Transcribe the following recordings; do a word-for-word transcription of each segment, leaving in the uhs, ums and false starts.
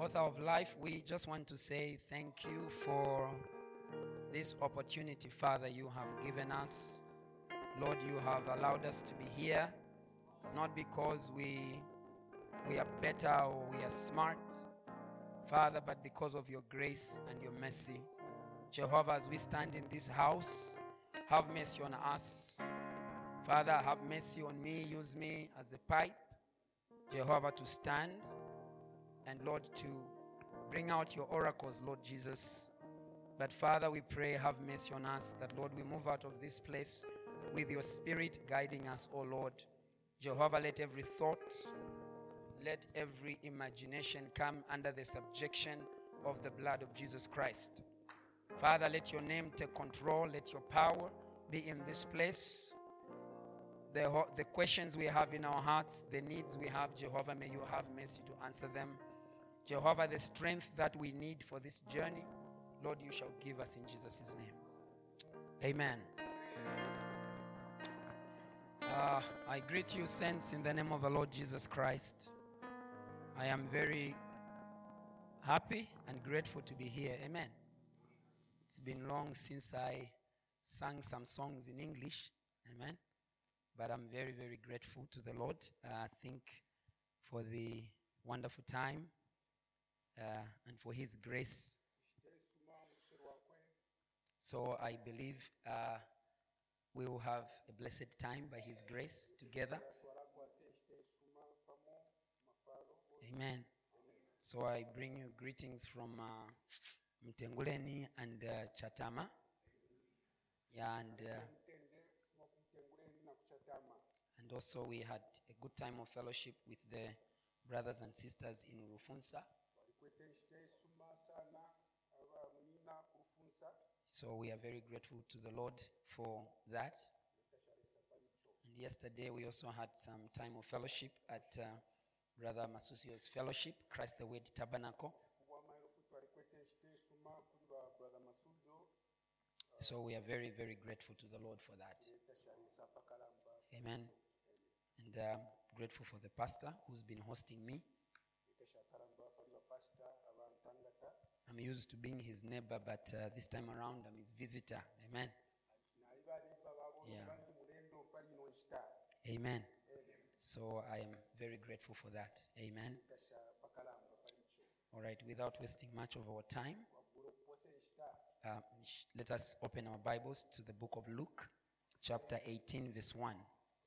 Author of life, we just want to say thank you for this opportunity, Father, you have given us. Lord, you have allowed us to be here, not because we, we are better or we are smart, Father, but because of your grace and your mercy. Jehovah, as we stand in this house, have mercy on us. Father, have mercy on me. Use me as a pipe, Jehovah, to stand. And Lord, to bring out your oracles, Lord Jesus. But Father, we pray, have mercy on us, that Lord, we move out of this place with your spirit guiding us, oh Lord. Jehovah, let every thought, let every imagination come under the subjection of the blood of Jesus Christ. Father, let your name take control. Let your power be in this place. The, the questions we have in our hearts, the needs we have, Jehovah, may you have mercy to answer them. Jehovah, the strength that we need for this journey, Lord, you shall give us in Jesus' name. Amen. Uh, I greet you, saints, in the name of the Lord Jesus Christ. I am very happy and grateful to be here. Amen. It's been long since I sang some songs in English. Amen. But I'm very, very grateful to the Lord. Uh, I think for the wonderful time uh, and for his grace. So I believe uh, we will have a blessed time by his grace together. Amen. So I bring you greetings from uh, Mtenguleni and uh, Chatama. Yeah, and, uh, and also we had a good time of fellowship with the brothers and sisters in Rufunsa. So we are very grateful to the Lord for that. And yesterday we also had some time of fellowship at uh, Brother Masusio's fellowship, Christ the Word Tabernacle. So we are very, very grateful to the Lord for that. Amen. And uh, grateful for the pastor who's been hosting me. I'm used to being his neighbor, but uh, this time around I'm his visitor. Amen. Yeah. Amen. So I am very grateful for that. Amen. All right, without wasting much of our time, uh, let us open our Bibles to the book of Luke, chapter eighteen, verse one.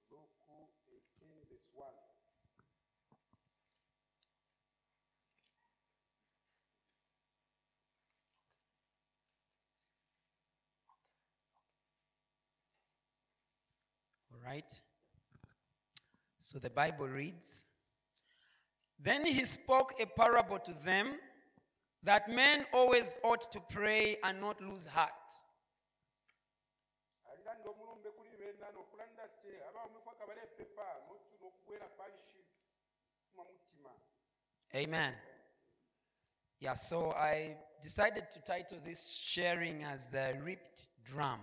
All right. So the Bible reads, "Then he spoke a parable to them that men always ought to pray and not lose heart." Amen. Yeah, so I decided to title this sharing as the ripped drum.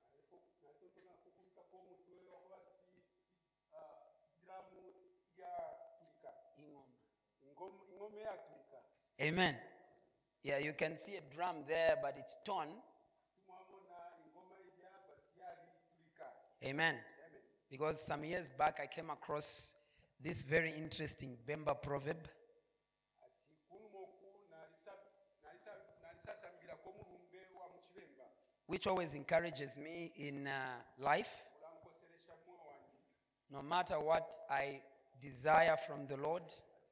Amen. Yeah, you can see a drum there, but it's torn. Amen. Because some years back I came across this very interesting Bemba proverb, which always encourages me in uh, life. No matter what I desire from the Lord,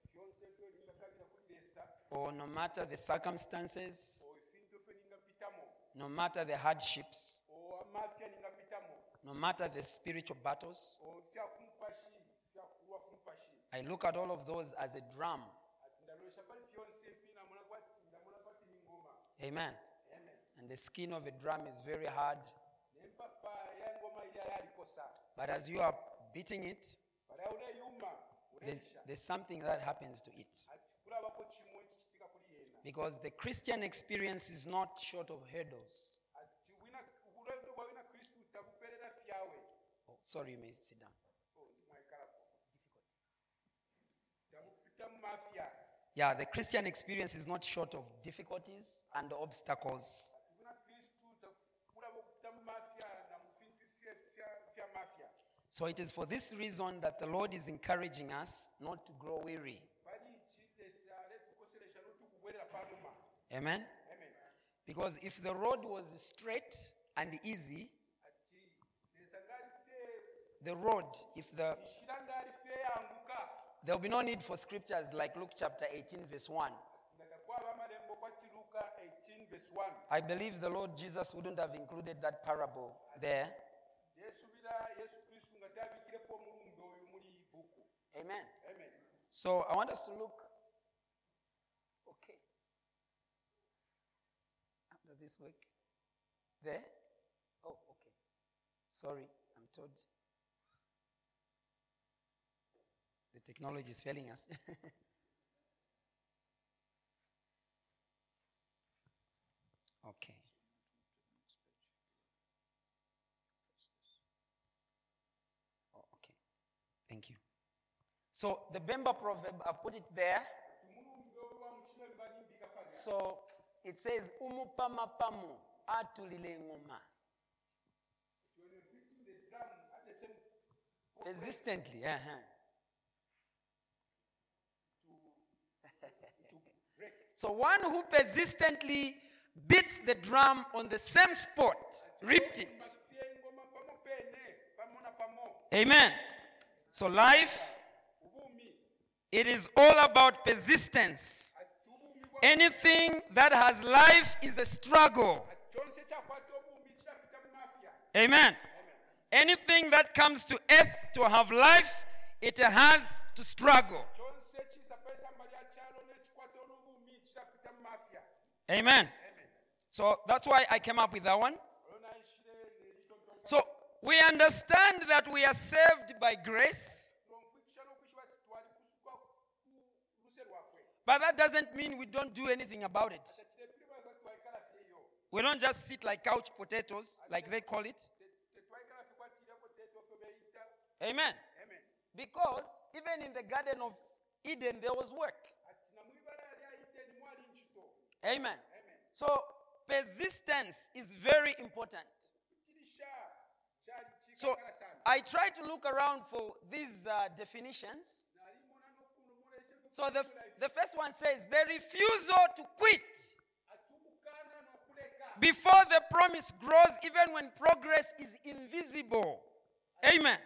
or no matter the circumstances, no matter the hardships, no matter the spiritual battles, I look at all of those as a drum. Amen. And the skin of a drum is very hard. But as you are beating it, there's, there's something that happens to it. Because the Christian experience is not short of hurdles. Oh, sorry, you may sit down. Yeah, the Christian experience is not short of difficulties and obstacles. So it is for this reason that the Lord is encouraging us not to grow weary. Amen? Because if the road was straight and easy, the road, if the there will be no need for scriptures like Luke chapter eighteen, verse one. I believe the Lord Jesus wouldn't have included that parable there. Amen. Amen. So I want us to look. Okay. How does this work? There? Oh, okay. Sorry, I'm told. The technology is failing us. Okay. Oh, okay. Thank you. So the Bemba proverb, I've put it there. So it says, Umupama pamu atulile ngoma. Persistently. Uh-huh. So one who persistently beats the drum on the same spot, ripped it. Amen. So life, it is all about persistence. Anything that has life is a struggle. Amen. Anything that comes to earth to have life, it has to struggle. Amen. So that's why I came up with that one. So we understand that we are saved by grace. But that doesn't mean we don't do anything about it. We don't just sit like couch potatoes, like they call it. Amen. Because even in the Garden of Eden, there was work. Amen. So persistence is very important. So I try to look around for these uh, definitions. So the, the first one says, the refusal to quit before the promise grows, even when progress is invisible. Amen.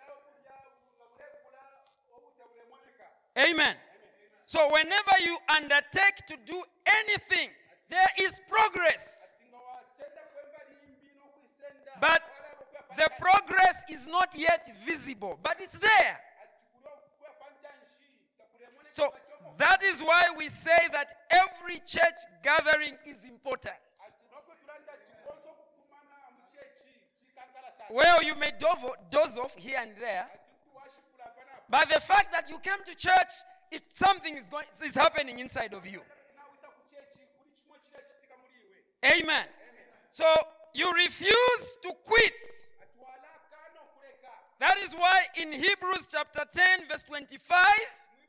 Amen. So whenever you undertake to do anything, there is progress. But the progress is not yet visible, but it's there. So that is why we say that every church gathering is important. Well, you may doze off here and there, but the fact that you came to church, it, something is going is happening inside of you. Amen. So you refuse to quit. That is why in Hebrews chapter ten, verse twenty-five,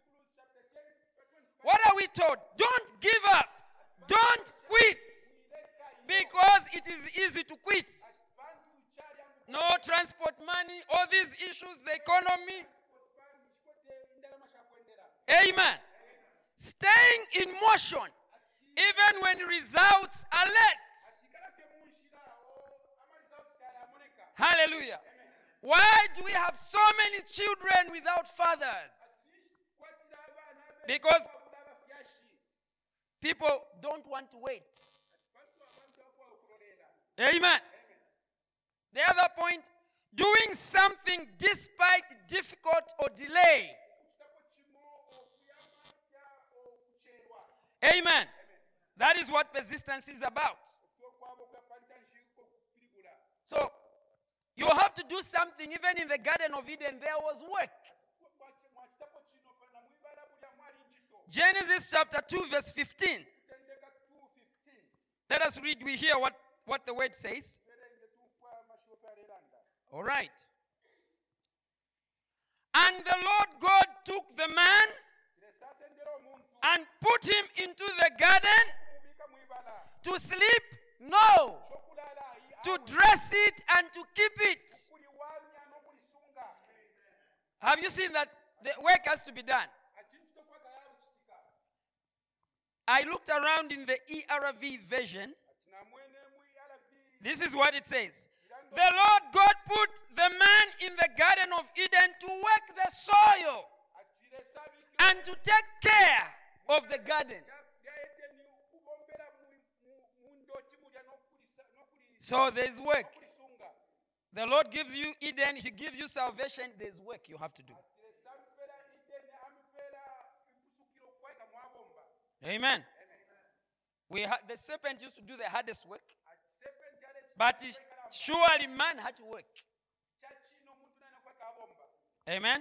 what are we told? Don't give up. Don't quit. Because it is easy to quit. No transport money, all these issues, the economy. Amen. Staying in motion, even when results are late. Hallelujah. Why do we have so many children without fathers? Because people don't want to wait. Amen. The other point, doing something despite difficult or delay. Amen. That is what persistence is about. So, you have to do something. Even in the Garden of Eden, there was work. Genesis chapter two, verse fifteen. Let us read, we hear what, what the word says. All right. And the Lord God took the man and put him into the garden kumubika mu ibala to sleep? No. shokulala ayi To dress it and to keep it. kuliwanya n'okulisunga Have you seen that the work has to be done? ati nkitofuaka yabo kitika I looked around in the E R V version. ati namwene mu R V This is what it says. The Lord God put the man in the Garden of Eden to work the soil ati lesabiki and to take care of the garden. yaedeni okubombera mu ndoki mulya n'okulisa n'okuli So there's work. n'okulisunga The Lord gives you Eden, He gives you salvation. There's work you have to do. lesambera ideni ampeera kusukira okufaika mwabomba Amen. We ha- the serpent used to do the hardest work, ati serpent yale but he- surely man had to work. kyakino omuntu naye nafaika abomba Amen.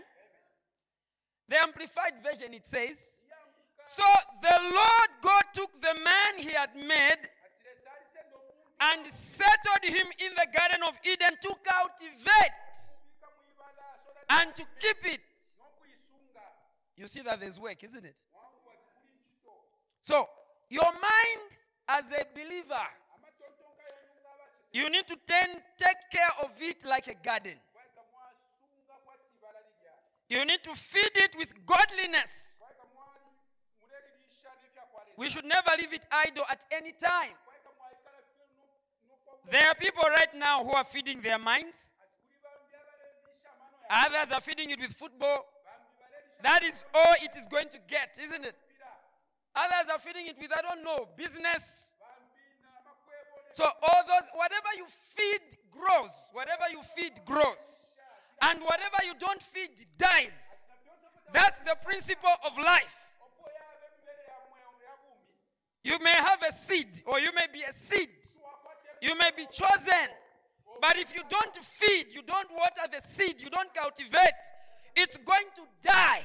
The Amplified Version, it says, yambuka so the Lord God took the man He had made ati lesaalise ng'omuntu and settled him in the Garden of Eden to cultivate kubika mu ibala so that and to keep it. n'okulisunga You see that there's work, isn't it? wangu ati kuli nkito So, your mind as a believer, amatontonga yonunga abaki you need to ten, take care of it like a garden. faika mwasunga kwati ibala lirya You need to feed it with godliness. faika mwali mulelilisha n'efyakwaleza We should never leave it idle at any time. faika mwaikala ffe n'okwabu There are people right now who are feeding their minds. ati kuli bambi abalelisha amano ya Others are feeding it with football. bambi balelisha That is all it is going to get, isn't it? mpira Others are feeding it with, I don't know, business. bambi n'amakwebo ne So all those, whatever you feed grows. Whatever you feed grows. And whatever you don't feed dies. That's the principle of life. ofo yaba emibeere yamwe yabumi You may have a seed or you may be a seed. wakwate You may be chosen. But if you don't feed, you don't water the seed, you don't cultivate, it's going to die.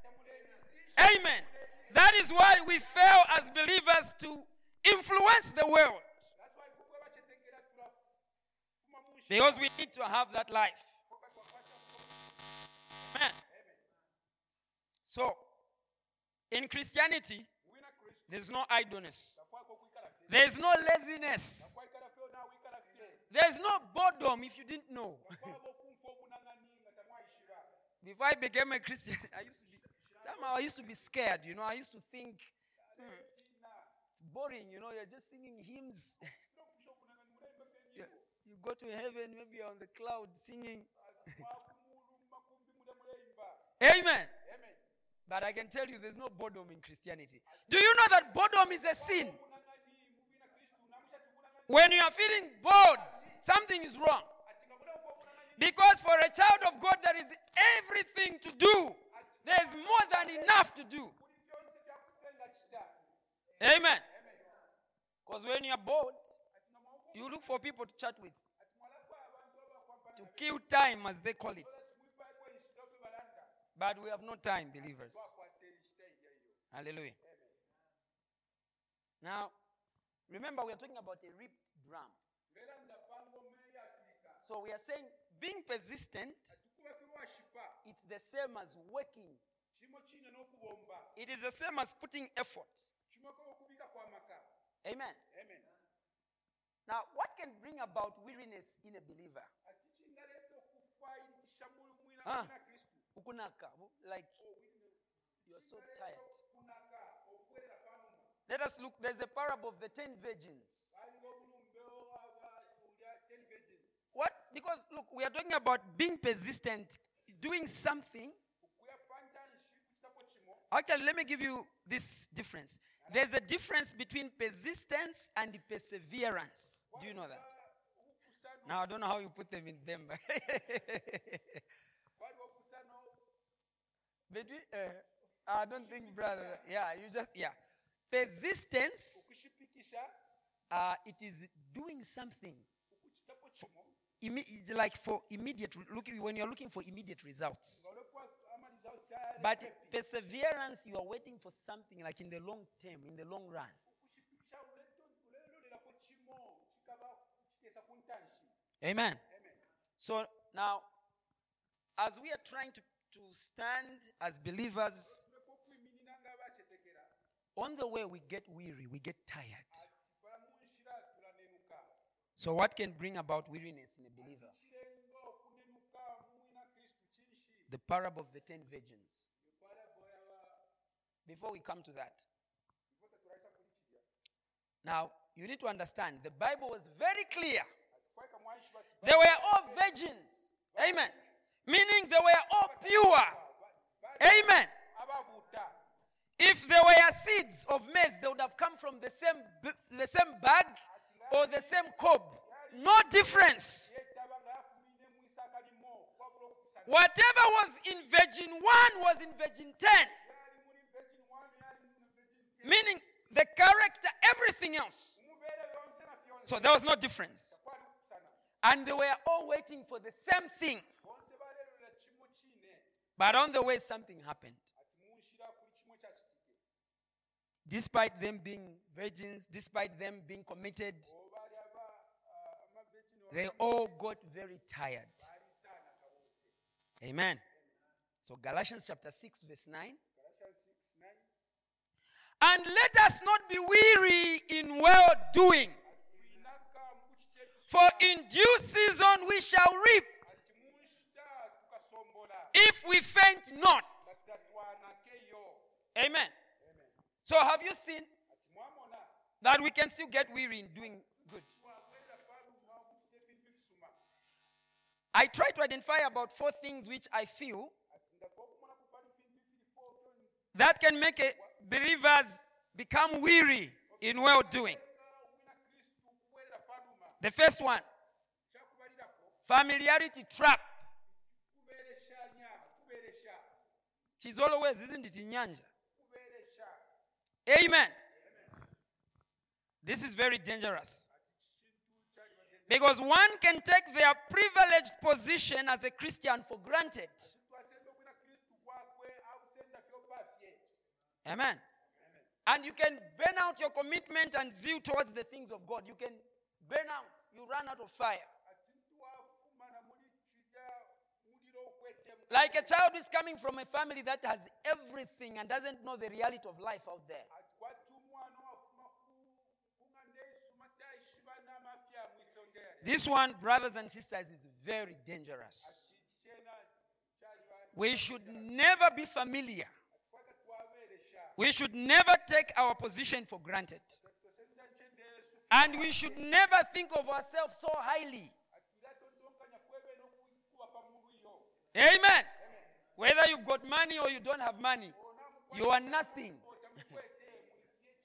Amen. That is why we fail as believers to influence the world. that's why fufwe bakitegera tulafuma munshi Because we need to have that life. foka twakwata Amen. So, in Christianity, wina kristo there's no idleness. tafaako okwikala ffe There's no laziness. twaikala ffe naawikala ffe There's no boredom if you didn't know. kwaba okunfa obunangani nga temwayishira Before I became a Christian, I used to be, somehow I used to be scared, you know. I used to think, hmm, it's boring, you know, you're just singing hymns. nofusha obunangani mulembe ffe You, you go to heaven, maybe you're on the cloud singing. twakumulu makumbi mule mulemba Amen. amen But I can tell you there's no boredom in Christianity. Do you know that boredom is a sin? obunangani mubina kristu namusha tubunangani When you are feeling bored, something is wrong. ati nga mulemufa obunangani Because for a child of God, there is everything to do. There's more than enough to do. buli byonse byakuffe nga kita Amen. Because when you're bored, ati nga mwamufa you look for people to chat with, ati mwalafa abantu abakwambala to kill time, as they call it. mwipaiko ensito ffe balanda But we have no time, believers. twakwata ensita eyo Hallelujah. Now, remember, we are talking about a ripped drum. mbeera ndapanga omeeri atulika So we are saying being persistent, tukuba ffe lwashipa it's the same as working. kirimo kiine n'okubomba It is the same as putting effort. kimoko okubika kw'amaka Amen. amen Now, what can bring about weariness in a believer? ati kingaleeta okufaayirisha mu mwina Ah. mwina kristu Ukunaka, like you're so tired. kunaka okuwerera kwanuma Let us look. There's a parable of the ten virgins. balinga obulumbe ulya ten virgins What? Because look, we are talking about being persistent, doing something. okuyapantanshi ku kitabo kimo Actually, let me give you this difference. There's a difference between persistence and perseverance. Do you know that? okusano Now, I don't know how you put them in them. waliwo okusano Between, uh, I don't think, brother. Yeah, you just, yeah. Persistence, okushipikisha uh, it is doing something. ku kitabo kimo Imme- like for immediate, look, when you're looking for immediate results. nga olefu amalizawo tayari But happy. perseverance, you are waiting for something like in the long term, in the long run. okushipikisha ulelolelako kimo kikaba kiteesa ku ntanshi Amen. amen So now, as we are trying to, to stand as believers, tulefu okwiminina nga abakyetekera On the way, we get weary, we get tired. atikola mu nzira tulanenuka So, what can bring about weariness in a believer? kirenga okunenuka mwina kristu kinshi The parable of the ten virgins. eparabo yaba Before we come to that, ifo tetulaisa kulikirya now you need to understand the Bible was very clear. atufwaika mwanshi bati They were all virgins. Amen. Meaning they were all pure. Amen. ababuuta If there were seeds of maize, they would have come from the same b- the same bag or the same cob. No difference. yeetaba nga yafumine mu isaaka limo wabula okusana Whatever was in virgin one was in virgin ten. yali muli virgin one yali muli virgin ten Meaning the character, everything else. mubeere byonse na fyonse So there was no difference. kwali kusana And they were all waiting for the same thing. bonse baleerera kimu kiine But on the way, something happened. ati munshira kuli kimu ekya kitike Despite them being virgins, despite them being committed, oba ali aba ah, amavegini they all got very tired. alisaana kabonse Amen. So Galatians chapter six, verse nine. Galatians six nine And let us not be weary in well doing, tulinaka mu kiteefu for in due season we shall reap ati munshita tukasombola if we faint not. nga tetwanakeyo Amen. Amen. So have you seen ati mwamona that we can still get weary in doing good? twakwera paluma mu kiteefu ebifisuma I try to identify about four things which I feel ati ndafa okumona ku pali fintu bifiri foofyo that can make a believers become weary in well doing. wina kristu kuweerera paluma The first one, kyakubalirako familiarity trap. kubeereshanya kubeeresha She's always, isn't it, in Nyanja? kubeeresha Amen. This is very dangerous. kintu kyali Because one can take their privileged position as a Christian for granted. twasenda okwina kristu gwakwe abusenda fyopafye Amen. And you can burn out your commitment and zeal towards the things of God. You can burn out. You run out of fire. ati ntwafumana muli kirya muliro okwetemu Like a child who is coming from a family that has everything and doesn't know the reality of life out there. ati kwati omwana wafuma kuŋŋanda esuma taishiba n'amafya mu isonga yale This one, brothers and sisters, is very dangerous. ati kikyena kyaliba We should never be familiar. faka twabeeresha We should never take our position for granted. tosenda nkyende yesu And we should never think of ourselves so highly. ati era tontonkanya fwebe n'okuba pamuluyo Amen. Whether you've got money or you don't have money, you are nothing. otamukwete mulifye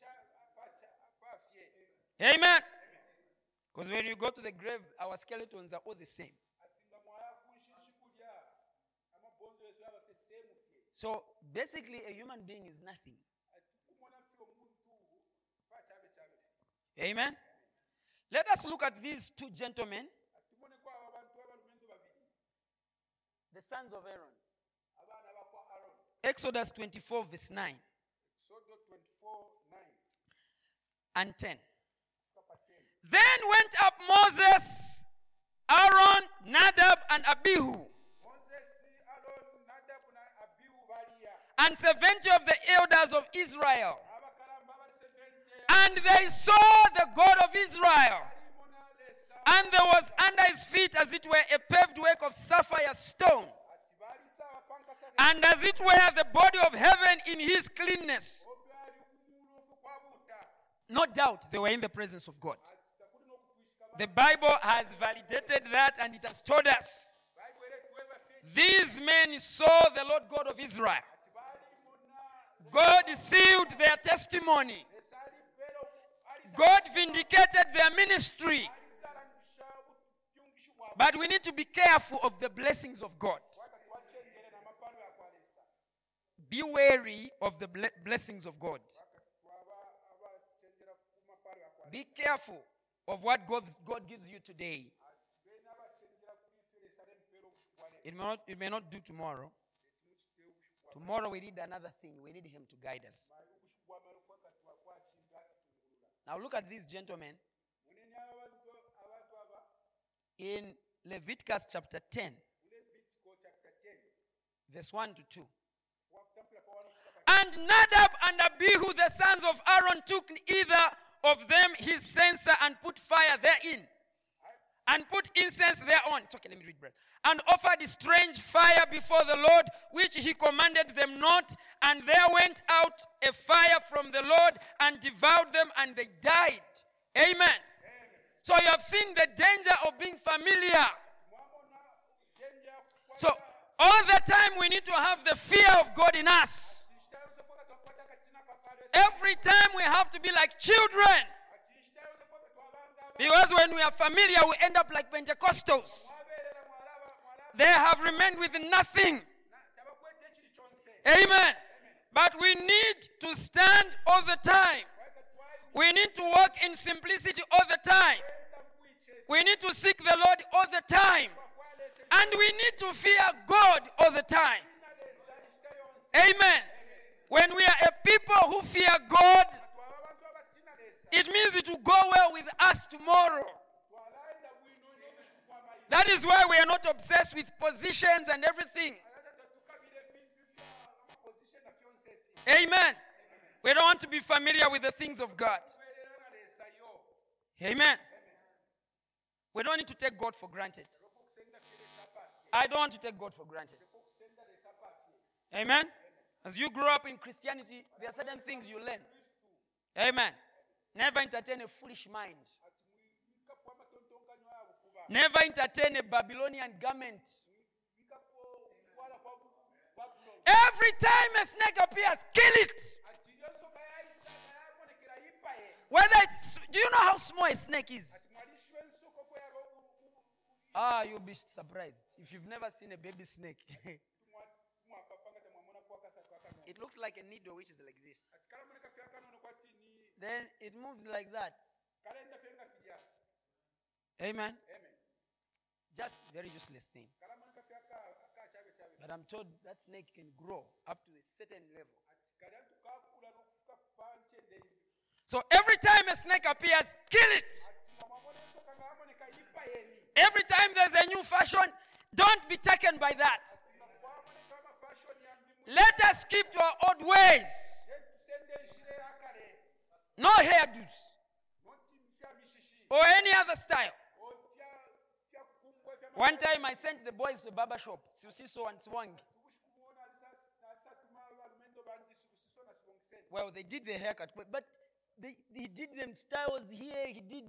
pafye Amen. Because when you go to the grave, our skeletons are all the same. ati nga mwala kunshi kikulya amabonzo yesu yabafe seemu fye So basically, a human being is nothing. ati kumona ffe omuntu pakyabe kyabe fye Amen. Let us look at these two gentlemen, ati tumoneko abo abantu abalumendu babiri the sons of Aaron. abaana bakwa aron Exodus twenty-four, verse nine sodo twenty-four nine and ten. kapa ten Then went up Moses, Aaron, Nadab, and Abihu, moses aron nadabu na abihu baliya and seventy of the elders of Israel. abakalamba abali sevente And they saw the God of Israel. alimona lesa And there was under his feet, as it were, a paved work of sapphire stone, ati balisa abapankasa and as it were, the body of heaven in his cleanness. ofe ali kumulu ofe kwabuuta No doubt they were in the presence of God. ati takulina okukwishika The Bible has validated that, and it has told us bayibuli ere tuweba fye these men saw the Lord God of Israel. ati balimona God sealed their testimony. lesa alibeera alisa God vindicated their ministry. alisalanisa obuyungishi bwabwe But we need to be careful of the blessings of God. wakati wakyengere n'amapalo akwalesa Be wary of the ble- blessings of God. wakati twaba abakyengera ku mapalo akwalesa Be careful of what God, God gives you today. beena abakyengera kuri fye lesa lempeera obushi bwale It may, not, it may not do tomorrow. mukite obushi bwa Tomorrow we need another thing. We need Him to guide us. mali obushi bwamalufu wakati wakwakinga atutungulula Now look at these gentlemen munene abantu abantu aba in Leviticus chapter ten, mu levitico chapter ten verse one to two. wakutambula kwa wano kukapa And Nadab and Abihu, the sons of Aaron, took either of them his censer and put fire therein, and put incense thereon. It's okay, let me read, brother. And offered strange fire before the Lord, which he commanded them not. And there went out a fire from the Lord and devoured them, and they died. Amen. Amen. So you have seen the danger of being familiar. So all the time we need to have the fear of God in us. Every time we have to be like children. Because when we are familiar, we end up like Pentecostals. They have remained with nothing. Amen. But we need to stand all the time. We need to walk in simplicity all the time. We need to seek the Lord all the time. And we need to fear God all the time. Amen. When we are a people who fear God, it means it will go well with us tomorrow. That is why we are not obsessed with positions and everything. Amen. We don't want to be familiar with the things of God. Amen. We don't need to take God for granted. I don't want to take God for granted. Amen. As you grow up in Christianity, there are certain things you learn. Amen. Never entertain a foolish mind. Never entertain a Babylonian garment. Every time a snake appears, kill it. Whether it's, do you know how small a snake is? Ah, you'll be surprised if you've never seen a baby snake. It looks like a needle which is like this. Then it moves like that. Amen. Just very useless thing. But I'm told that snake can grow up to a certain level. So every time a snake appears, kill it. Every time there's a new fashion, don't be taken by that. Let us keep to our old ways. No hairdos. Or any other style. One time I sent the boys to the barber shop. Susiso and Swang. Well, they did their haircut. But, but they, he did them styles here. He did.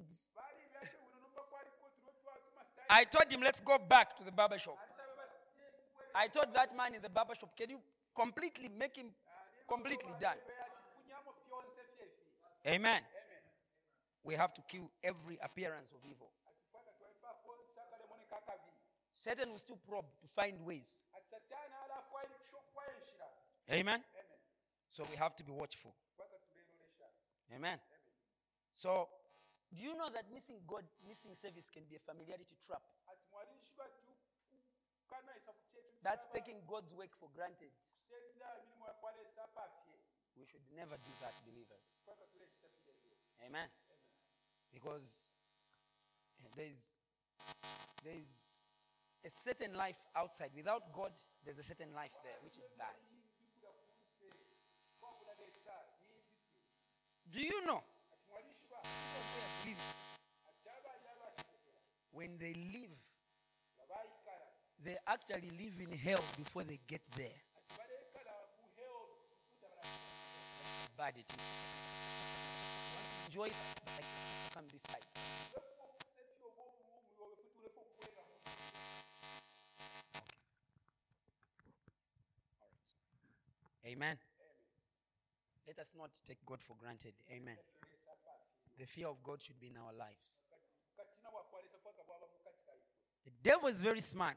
I told him, let's go back to the barber shop. I told that man in the barber shop, can you completely make him completely done? Amen. We have to kill every appearance of evil. Satan will still probe to find ways. Amen. So we have to be watchful. Amen. So, do you know that missing God, missing service can be a familiarity trap? That's taking God's work for granted. We should never do that, believers. Amen. Because there's there's a certain life outside. Without God, there's a certain life there, which is bad. Do you know? When they live, they actually live in hell before they get there. Bad it is. Enjoy it, but like, come this side. Okay. Amen. Let us not take God for granted. Amen. The fear of God should be in our lives. The devil is very smart.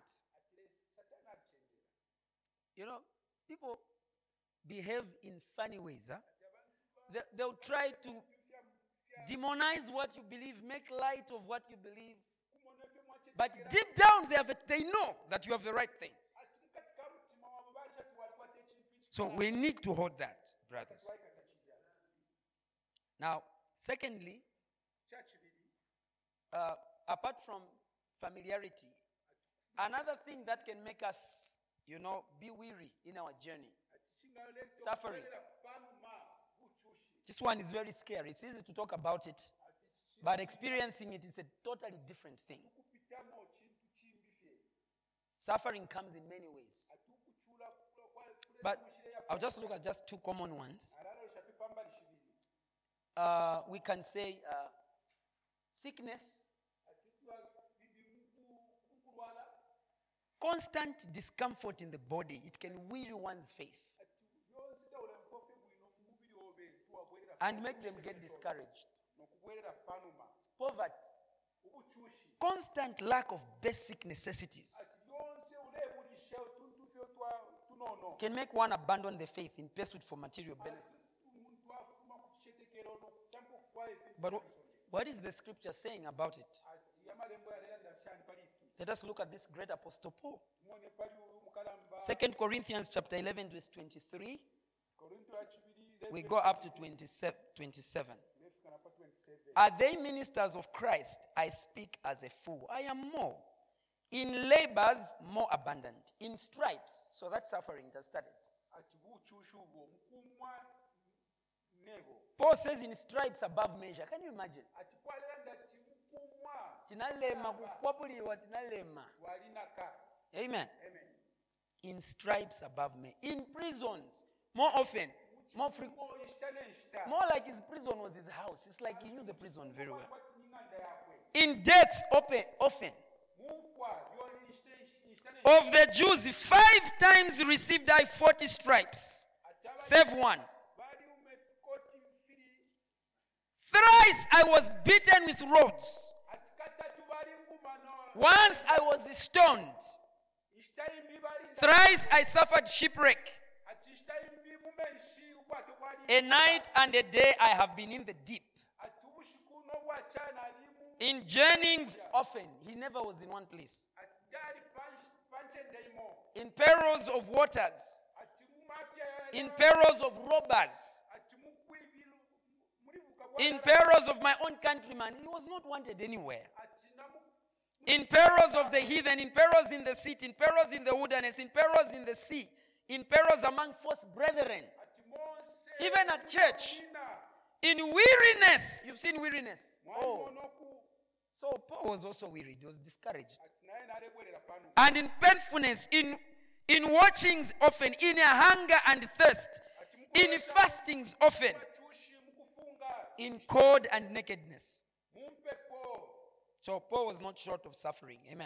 You know, people behave in funny ways. Huh? They, they'll try to demonize what you believe, make light of what you believe. But deep down, they, have a, they know that you have the right thing. So we need to hold that, brothers. Now, secondly, uh, apart from familiarity, another thing that can make us, you know, be weary in our journey chingaletse Suffering. okubwerera panuma buchushi This one is very scary. It's easy to talk about it, but experiencing it is a totally different thing. kupitamo chintu chimbi fye Suffering comes in many ways. atukuchula kwa- kwa- kulesa But mushire ya I'll just look at just two common ones. alala lishafi pambali shibiri Uh, we can say uh, sickness, atitwa bibi mku- kukulwala constant discomfort in the body. It can weary one's faith ati yonse tawula mfofe bwino mumubiri obe tuwabwerera and make them get discouraged. nokubwerera panuma Poverty, ubuchushi constant lack of basic necessities ati yonse ulebulisha tuntu fye twa tunono can make one abandon the faith in pursuit for material benefits. umuntu afuma kuchitekero nokutampa okufwayo ife But wh- what is the scripture saying about it? ati amalembo yalera ndashani pali ife Let us look at this great apostle Paul. mwone pali uyu mukalamba Second Corinthians chapter eleven verse twenty-three. korinto ya chibiri We go up to twenty-seven. twenty-seven. lefika napa twenty-seven Are they ministers of Christ? I speak as a fool. I am more. In labors, more abundant. In stripes, so that suffering has started. ati buchushi ubwo mukumwa nebo Paul says in stripes above measure. Can you imagine? ati kwalera ndati mukumwa Tinalema kukwapulirwa tinalema. walinaka Amen. amen In stripes above me. In prisons, more often, more frequent. Mo ishitane ishita More like his prison was his house. It's like he knew the prison very well. kwati ninganda yakwe In deaths, open, often. mufwa yo ishite ishitane Of the Jews, five times received I forty stripes, save one. bali umefikoti mfiri Thrice I was beaten with rods. ati katatu bali nguma no Once I was stoned. ishitaimbi bali nda- Thrice I suffered shipwreck. ati ishitaimbi mumenshi ubwato bwali A night and a day I have been in the deep. ati ubushiku n'obwachana alimu In journeyings often. He never was in one place. ati dali panch- panchendeimo In perils of waters. ati mumafya ya- In perils of robbers. ati mukwibilu mulibuka bwa- In perils of my own countrymen. He was not wanted anywhere. ati namu In perils of the heathen, in perils in the city, in perils in the wilderness, in perils in the sea, in perils among false brethren, ati monse even at church, ina in weariness. You've seen weariness. Oh, mwanoku so Paul was also wearied. He was discouraged. ati naye nalegwerera pano And in painfulness, in, in watchings often, in a hunger and thirst, in fastings often, bachushi mukufunga in cold and nakedness. mumpepo So Paul was not short of suffering. Amen.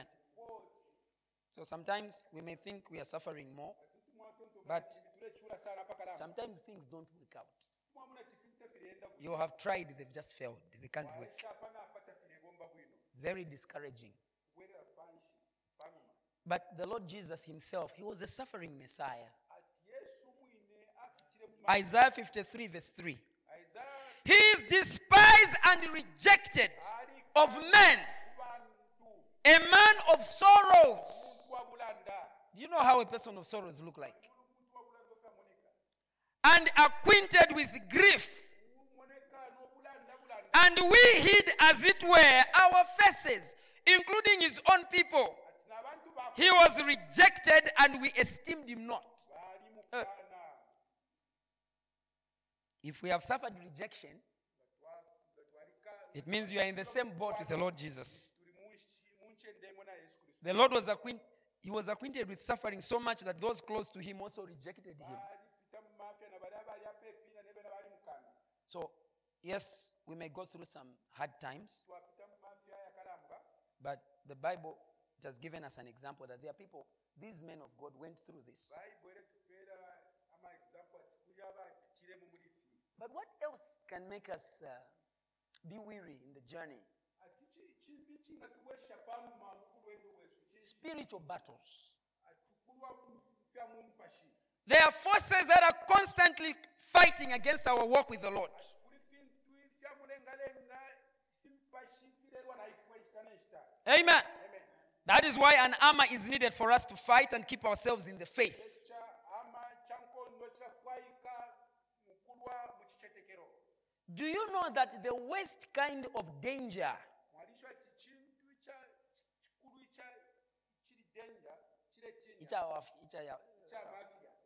So sometimes we may think we are suffering more, but tulechula sana paka lama sometimes things don't work out. mwamuna chifinta filienda You have tried, they've just failed. They can't work. kuisha pana apata filegomba bwino Very discouraging. bwerera panshi panuma But the Lord Jesus himself, he was a suffering Messiah. ati yesu mwine apitire mu Isaiah fifty-three, verse three. Isaiah He is despised and rejected ali of men, kubantu a man of sorrows. muntu wa bulanda Do you know how a person of sorrows look like? muntu wa bulanda osamoneka And acquainted with grief. moneka n'obulanda bulanda And we hid, as it were, our faces, including his own people. ati n'abantu ba He was rejected and we esteemed him not. bali mukana If we have suffered rejection, twalika it means you are in the same boat with the Lord Jesus. tuli munshi munchendemo na yesu kristo The Lord was acquainted, he was acquainted with suffering so much that those close to him also rejected him. alipita mu mafya na bali abali apepina ne bena bali mukana So, yes, we may go through some hard times, twapita mu mafya yakalamba but the Bible has given us an example that there are people, these men of God went through this. bayibuli etupeera ama example ati kuli abapitiremu muri fi But what else can make us uh, be weary in the journey? ati ki- kimbi kinga tuwesha panuma mukulwendo lwesu ki- Spiritual battles. ati kulwa kufya mu mpashi There are forces that are constantly fighting against our walk with the Lord. ati kuli fintu ifya mulengalenga fimpashi filerwa na ifwe ekitana ekita Amen. amen That is why an armor is needed for us to fight and keep ourselves in the faith. ekya ama kyankondo kirafwayika mukulwa mu kiketekero Do you know that the worst kind of danger mwalisho ati kintu kya kikulu kya kiri denja kire kinja Icha wa- icha ya- kya mafya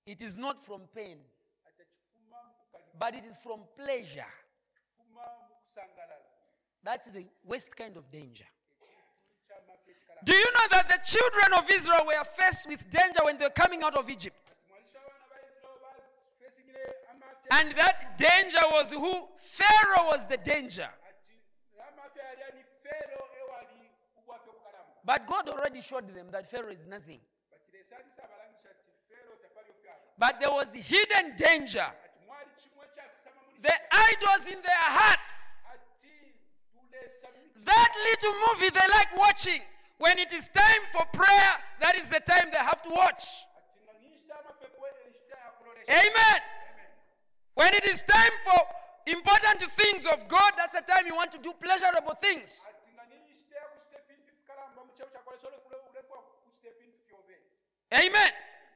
It is not from pain, atakifuma mu kukalima, but it is from pleasure. kifuma mu kusangalala. That's the worst kind of danger. Ekintu ky'amafi ekikalamba. Do you know that the children of Israel were faced with danger when they were coming out of Egypt? Mwanisha abaana ba Israel bafeesingire amafi And that danger was who? Pharaoh was the danger. ati amafi yali ani Fero ewali obwafi obukalamba. But God already showed them that Pharaoh is nothing. Bakireesaanisa abalangisha ati Fero tepali ofyaba. But there was hidden danger. Ati mwali kimu ekyafisama mu The idols in their hearts. ati tuleesa mu That little movie they like watching. When it is time for prayer, that is the time they have to watch. ati nga niishita amapepo enshita yakulolesha. Amen. Amen. When it is time for important things of God, that's the time you want to do pleasurable things. ati nga niishita yakushita efintu fikalamba mu kyalo kyakolesa olufule ulefu kushita efintu fyobe. Amen.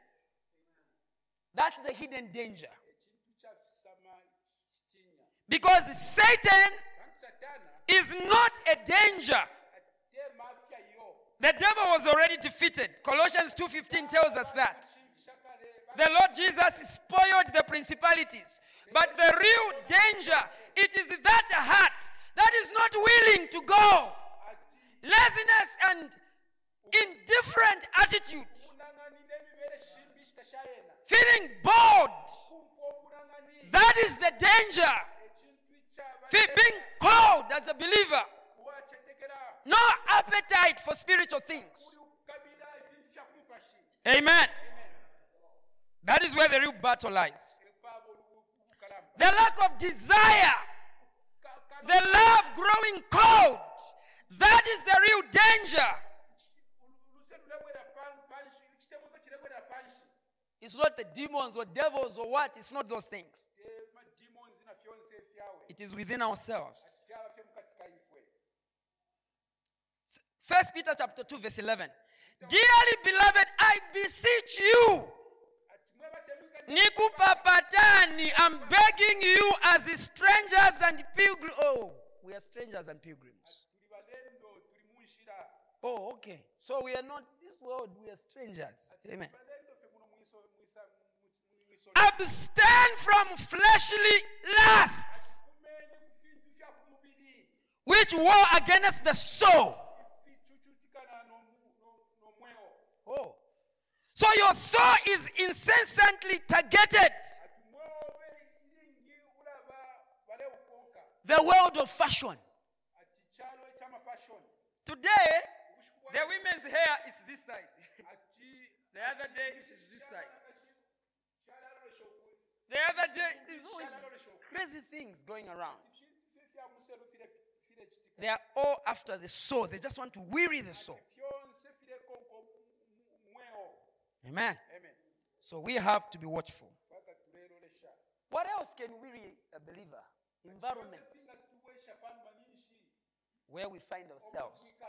That's the hidden danger. Ekintu kyafisama kitinya. Because Satan Bantu Sataana is not a danger. ate mafia yo. The devil was already defeated. Colossians two fifteen tells us that. The Lord Jesus spoiled the principalities. But the real danger, it is that heart that is not willing to go. Laziness and indifferent attitude. Feeling bored. That is the danger. Fe- Being cold as a believer. No appetite for spiritual things. Amen. That is where the real battle lies. The lack of desire. The love growing cold. That is the real danger. It's not the demons or devils or what. It's not those things. It is within ourselves. First Peter chapter two verse eleven. Dearly beloved, I beseech you. Nikupapatani, I'm begging you as strangers and pilgrims. Oh, we are strangers and pilgrims. Oh, okay. So we are not this world, we are strangers. Amen. Abstain from fleshly lusts, which war against the soul. Oh. So your soul is incessantly targeted. The world of fashion. Today, the women's hair is this side. The other day, it is this side. The other day, is always crazy things going around. They are all after the soul. They just want to weary the soul. Amen. Amen. So we have to be watchful. What else can weary a believer? Environment where we find ourselves.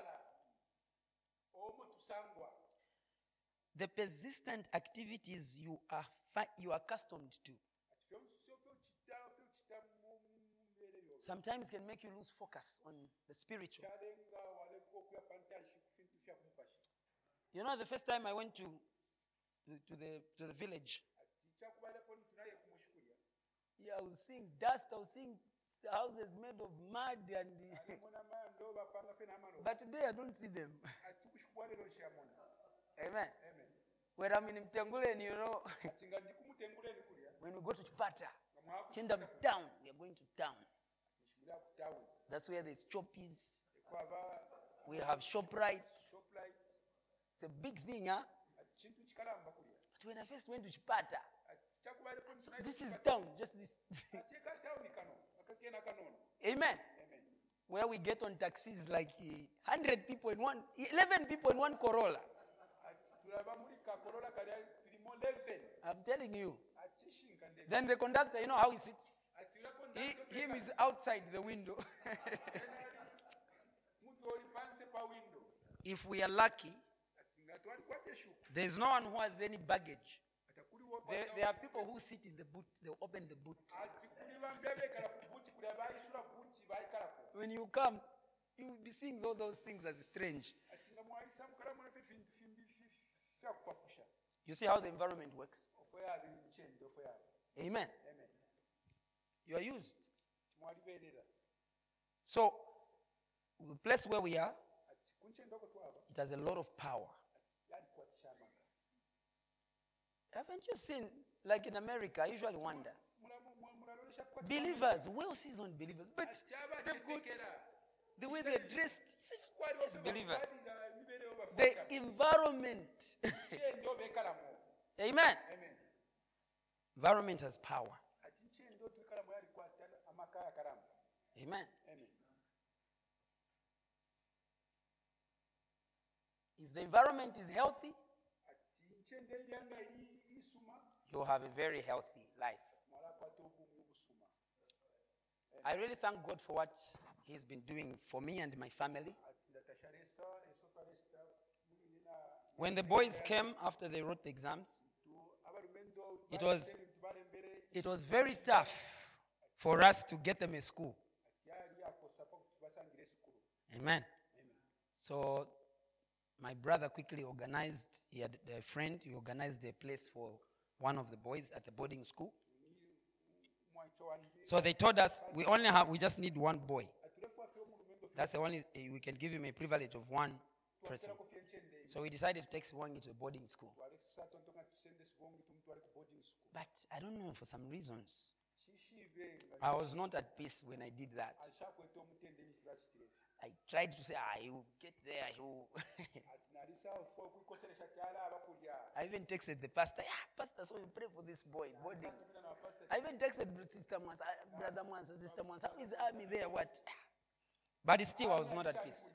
The persistent activities you are fi- you are accustomed to sometimes can make you lose focus on the spiritual. You know, the first time I went to to the to the village, yeah, I was seeing dust. I was seeing houses made of mud, and but today I don't see them. Amen. When I'm in Mtenguleni, you know, when we go to Chipata, Chendam town, we are going to town. That's where there's Choppies. We have ShopRite. It's a big thing, huh? But when I first went to Chipata, so this is town, just this. Amen. Where we get on taxis like uh, one hundred people in one, eleven people in one Corolla. I'm telling you. Then the conductor, you know how he sits? He, him is outside the window. If we are lucky, there's no one who has any baggage. There, there are people who sit in the boot. They open the boot. When you come, you will be seeing all those things as strange. You see how the environment works? Ofo yabe nchende ofo yabe. Amen. Amen. You are used. Mwaliberera. So, the place where we are, Ati kunchende oko twaba. it has a lot of power. Yali kwatisha amaka. Haven't you seen, like in America, I usually wonder, Mulamu mulalolesha kwatisha. believers, well seasoned believers, but they've got the way they're dressed, as believers, the environment. Amen. Amen. Environment has power. Ati nchende otwikala mwali kwata amaka ya karamu. Amen. Amen. If the environment is healthy, Ati nchende ilyanga ili isuma you'll have a very healthy life. mwala kwata obumu busuma. I really thank God for what He's been doing for me and my family. Ati ndatasharesa esofaresta mulina When the boys came after they wrote the exams, tu abalumendo It was- balembere it was very tough for us to get them a school. ati yali akosa pa basangire sikulu. Amen. Amen. So my brother quickly organized, he had a friend, he organized a place for one of the boys at the boarding school. Mwancho wani. So they told us we only have, we just need one boy. Atulefu afi omulumendo fi. That's the only, eh, we can give him a privilege of one person. Twakera ko fye nchende. So we decided to take Swangi to a boarding school. Twalefusa tontonga tusende sibongi tumutwale ku boarding school. But I don't know, for some reasons, Shishibe I was not at peace when I did that. alishakweta omutende university lefu. I tried to say, ah, he will get there, he will. Ati nalisa ofo kwikoseresha kyala abakulya. I even texted the pastor, yeah, pastor, so we pray for this boy, boarding. Tumina na pastor. I even texted Sister Mwansa, ah, Brother Mwansa, Sister Mwansa, how is army there, what? But still, I was not at peace.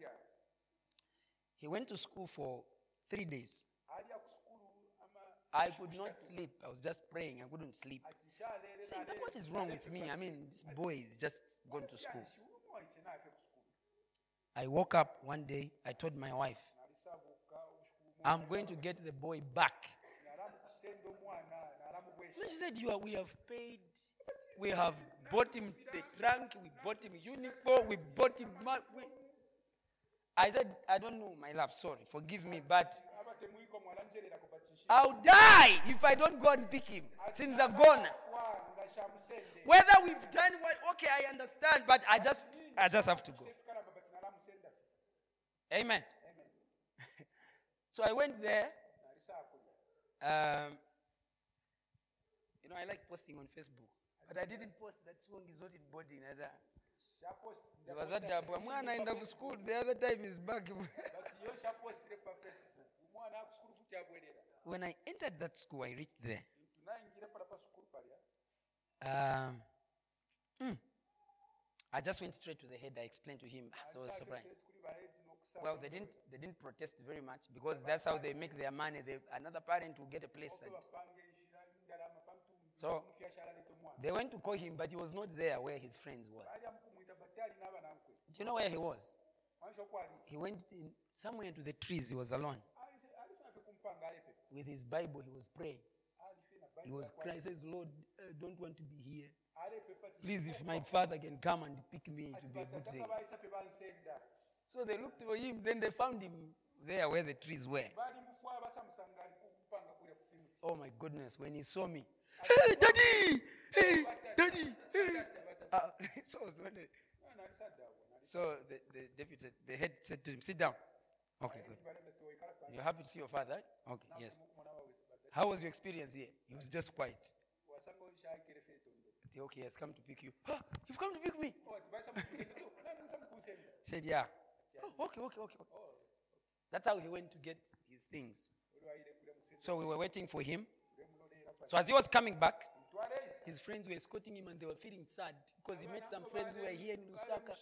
He went to school for three days. Alya ku skulu ama I could not sleep. I was just praying. I couldn't sleep. ati shalere Saying, but what is wrong with me? I mean, this boy is just gone to school. Shiumo ichena afe ku skulu. I woke up one day. I told my wife, Nalisa buka ushkumu. I'm going to get the boy back. Nalamu kusenda omwana nalamu bwesha. And she said, you are, we have paid. We have bought him the trunk. We bought him uniform. We bought him. ma- We... I said, I don't know, my love. Sorry. Forgive me. But Abate muiko mwalanjerera kubatisha. I'll die if I don't go and pick him. Since I'm gone. Fwa ngashamusende. Whether we've done what, okay, I understand. But I just, I just have to go. Tefikala babati nalamu senda. Amen. Amen. So I went there. Nalisa akulya. Um, you know, I like posting on Facebook. But I didn't post that song is not in boarding. Shapost. There was that double. Mwana in the school. The other time is back. But yo shapostire pa Facebook. Omwana ku skulu futi abwerera. When I entered that school, I reached there. Tunaingira pala pa skulu palya. Um, mm, I just went straight to the head. I explained to him. So I was surprised. Well, they didn't. They didn't protest very much because that's how they make their money. They, another parent will get a place. And so they went to call him, but he was not there where his friends were. Do you know where he was? He went in somewhere into the trees. He was alone with his Bible. He was praying. He was crying. He says, "Lord, I don't want to be here. Please, if my father can come and pick me, it will be a good thing." So they looked for him. Then they found him there where the trees were. Oh my goodness! When he saw me, hey, daddy, hey, daddy, hey. Uh, so I was wondering. So the, the deputy, said, the head said to him, "Sit down." Okay, good. You're happy to see your father? Right? Okay, yes. How was your experience here? He was just quiet. Okay, he has come to pick you. Oh, you've come to pick me. Said, yeah. Oh, okay, okay, okay. That's how he went to get his things. So we were waiting for him. So as he was coming back, his friends were escorting him and they were feeling sad because he met some friends who were here in Lusaka.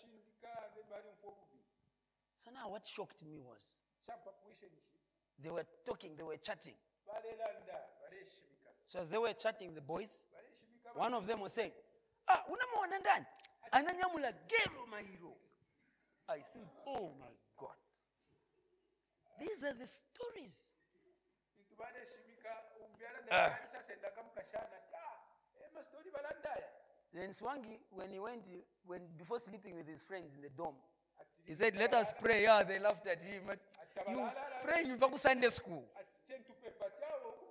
So now what shocked me was they were talking, they were chatting. So as they were chatting, the boys, one of them was saying, "Ah, unamwona ndani? Ananyamula gero mahiro." I said, "Oh my God. These are the stories." Ah. Then Swangi, when he went, when before sleeping with his friends in the dorm, he said, "Let us pray." Yeah, they laughed at him. You praying for Sunday school.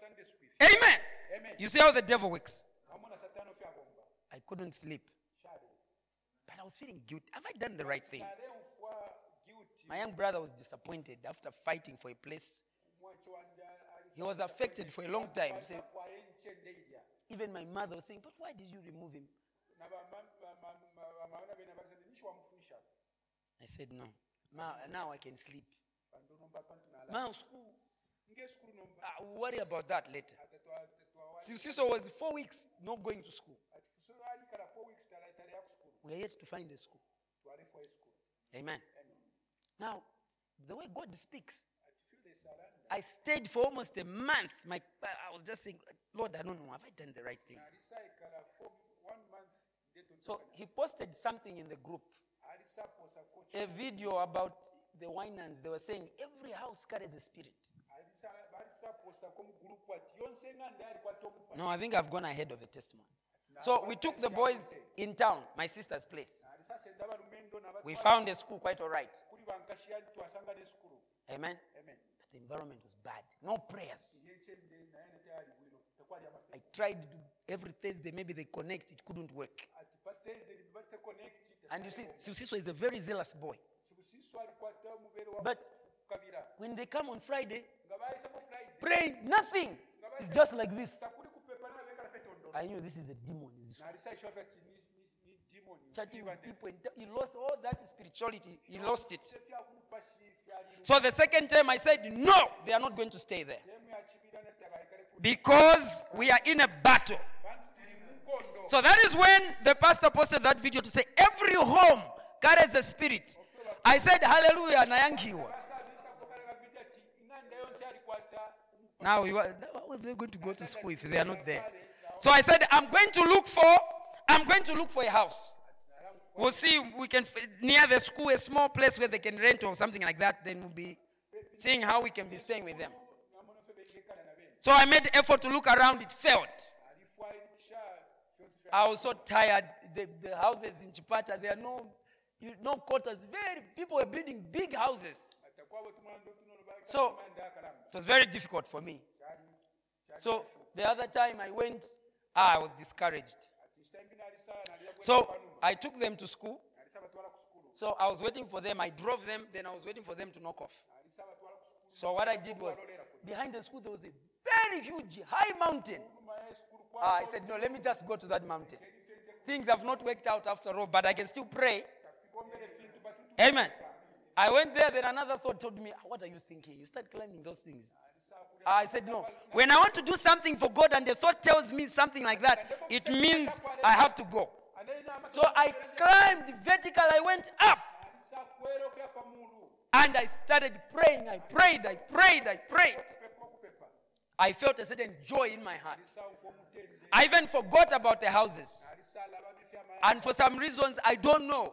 Sunday school ife. Amen. Amen. You see how the devil works? Amona satano fya bomba. I couldn't sleep, Shale. but I was feeling guilty. Have I done the right thing? Shale mfwa guilty. My young brother was disappointed after fighting for a place. Mwacho wanja ali- He was affected for a long time. So Kwa enchende ilya. even my mother was saying, but why did you remove him? Na ba- ma- ma- ma- ma- ma- maona bena balisema, "Nisho wamfunisha." I said, no. Now, now I can sleep. Pandu nomba pantu na ala. Now school, Nge skulu nomba. I'll worry about that later. Atatwa- atatwa wa- Siso was four weeks not going to school. Atifuso ali kala four weeks tala- tala ya kuskulu. We are yet to find a school. Twali for a school. Amen. Amen. Now, the way God speaks, Atifeel the surrender. I stayed for almost a month. My, I was just saying, Lord, I don't know, have I done the right thing? Na alisa ikala for one month date on So Tokana. he posted something in the group, Alisa posa coach. a video about the Winans. They were saying every house carries a spirit. Alisa alisa posta komu group ati yonse ngande ali kwa tomu pa. No, I think I've gone ahead of the testimony. So we took the boys in town, my sister's place. Alisa senda balumendo na We batwala found a school quite all right. kuli bankashi ali twasanga ne skulu. Amen. Amen. But the environment was bad. No prayers. Yenchende na yene tayari bwino. Tekwali ama. I tried to do every Thursday, maybe they connect, it couldn't work. Ati pastor the university connect. And you see, Siso is a very zealous boy. Sibusiso ali kwa tamu bero wa But kabira. when they come on Friday, Ngabaisa ko Friday. praying, nothing. It's just like this. Takuli kupepa na weka feto ndo. I knew this is a demon. This is Na alisa shofa ati ni ni ni demon. chatting with people. And he lost all that spirituality. He lost it. Sefya kumpashi fya ali. So the second time I said, no, they are not going to stay there. Demu ya chibira na tabaikale ku. Because we are in a battle. Bantu tuli munkondo. So that is when the pastor posted that video to say, every home carries a spirit. I said, hallelujah, nayangiwa. Now, you are, how are they going to go to school if they are not there? So I said, I'm going to look for, I'm going to look for a house. We'll see, we can, near the school, a small place where they can rent or something like that, then we'll be seeing how we can be staying with them. So I made effort to look around, it failed. I was so tired. The, the houses in Chipata, there are no, you, no quarters. Very, people were building big houses. So it was very difficult for me. So the other time I went, ah, I was discouraged. So I took them to school. So I was waiting for them. I drove them. Then I was waiting for them to knock off. So what I did was, behind the school there was a very huge, high mountain. Ah, I said, no, let me just go to that mountain. Things have not worked out after all, but I can still pray. Amen. I went there, then another thought told me, what are you thinking? You start climbing those things. I said, no. When I want to do something for God and the thought tells me something like that, it means I have to go. So I climbed vertical, I went up. And I started praying. I prayed, I prayed, I prayed. I felt a certain joy in my heart. I even forgot about the houses. And for some reasons, I don't know.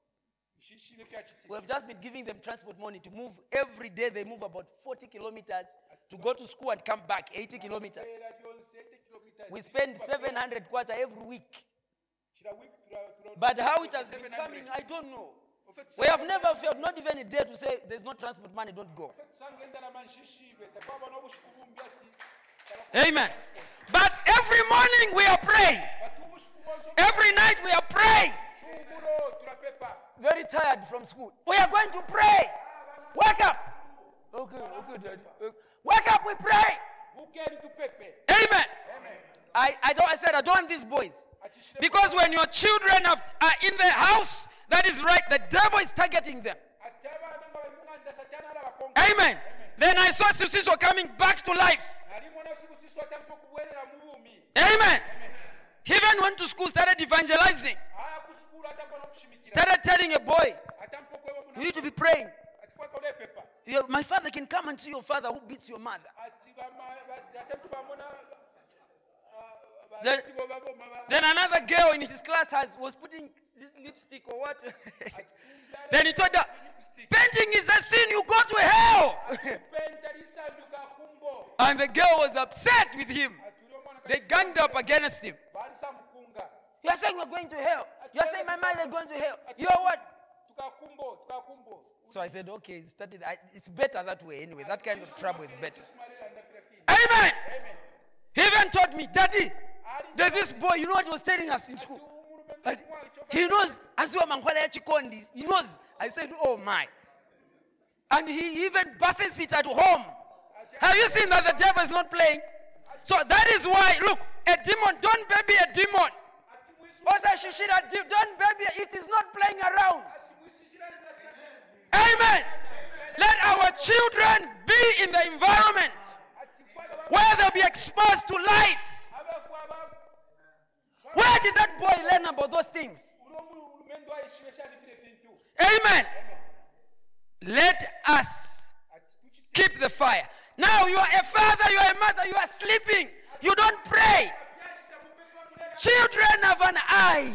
We have just been giving them transport money to move. Every day they move about forty kilometers to go to school and come back, eighty kilometers. We spend seven hundred kwacha every week. But how it has been coming, I don't know. We have never felt, not even a day to say there's no transport money, don't go. Amen. But every morning we are praying. Every night we are praying. Very tired from school. We are going to pray. Wake up. Okay, okay, Daddy. Uh, Wake up, we pray. Amen. I, I, don't, I said, I don't want these boys. Because when your children have, are in the house, that is right, the devil is targeting them. Amen. Then I saw Siso coming back to life. Amen. He even went to school, started evangelizing. Started telling a boy, you need to be praying. Your- my father can come and see your father who beats your mother. Then, then another girl in his class has, was putting this lipstick or what. Then he told her, painting is a sin, you go to hell. And the girl was upset with him. They ganged up against him. You are saying we're going to hell. You are saying my mother is going to hell. You are what? So I said, okay, it started, I, it's better that way anyway. That kind of trouble is better. Amen. Amen. He even told me, Daddy, Ali there's this boy, you know what he was telling us in ati school? umulume But mtumwa alichofa- he knows, Aziwa Mankwala Chikondi, he knows. I said, oh my. And he even bathes it at home. Have you seen that the devil is not playing? So that is why, look, a demon, don't baby a demon. ati mwisu- Osa Shishira, de- don't baby, it is not playing around. ati mwisishira lina Satan. Amen. Let our children be in the environment Ati mfano wa- where they'll be exposed to light. abafu aba- Where did that boy learn about those things? ulo mulu- ulumendo aishiwe shani file fintu. Amen. Let us Ati tuchi- keep the fire. Now you are a father, you are a mother, you are sleeping. You don't pray. Fyashita mupepo munena- Children have an eye.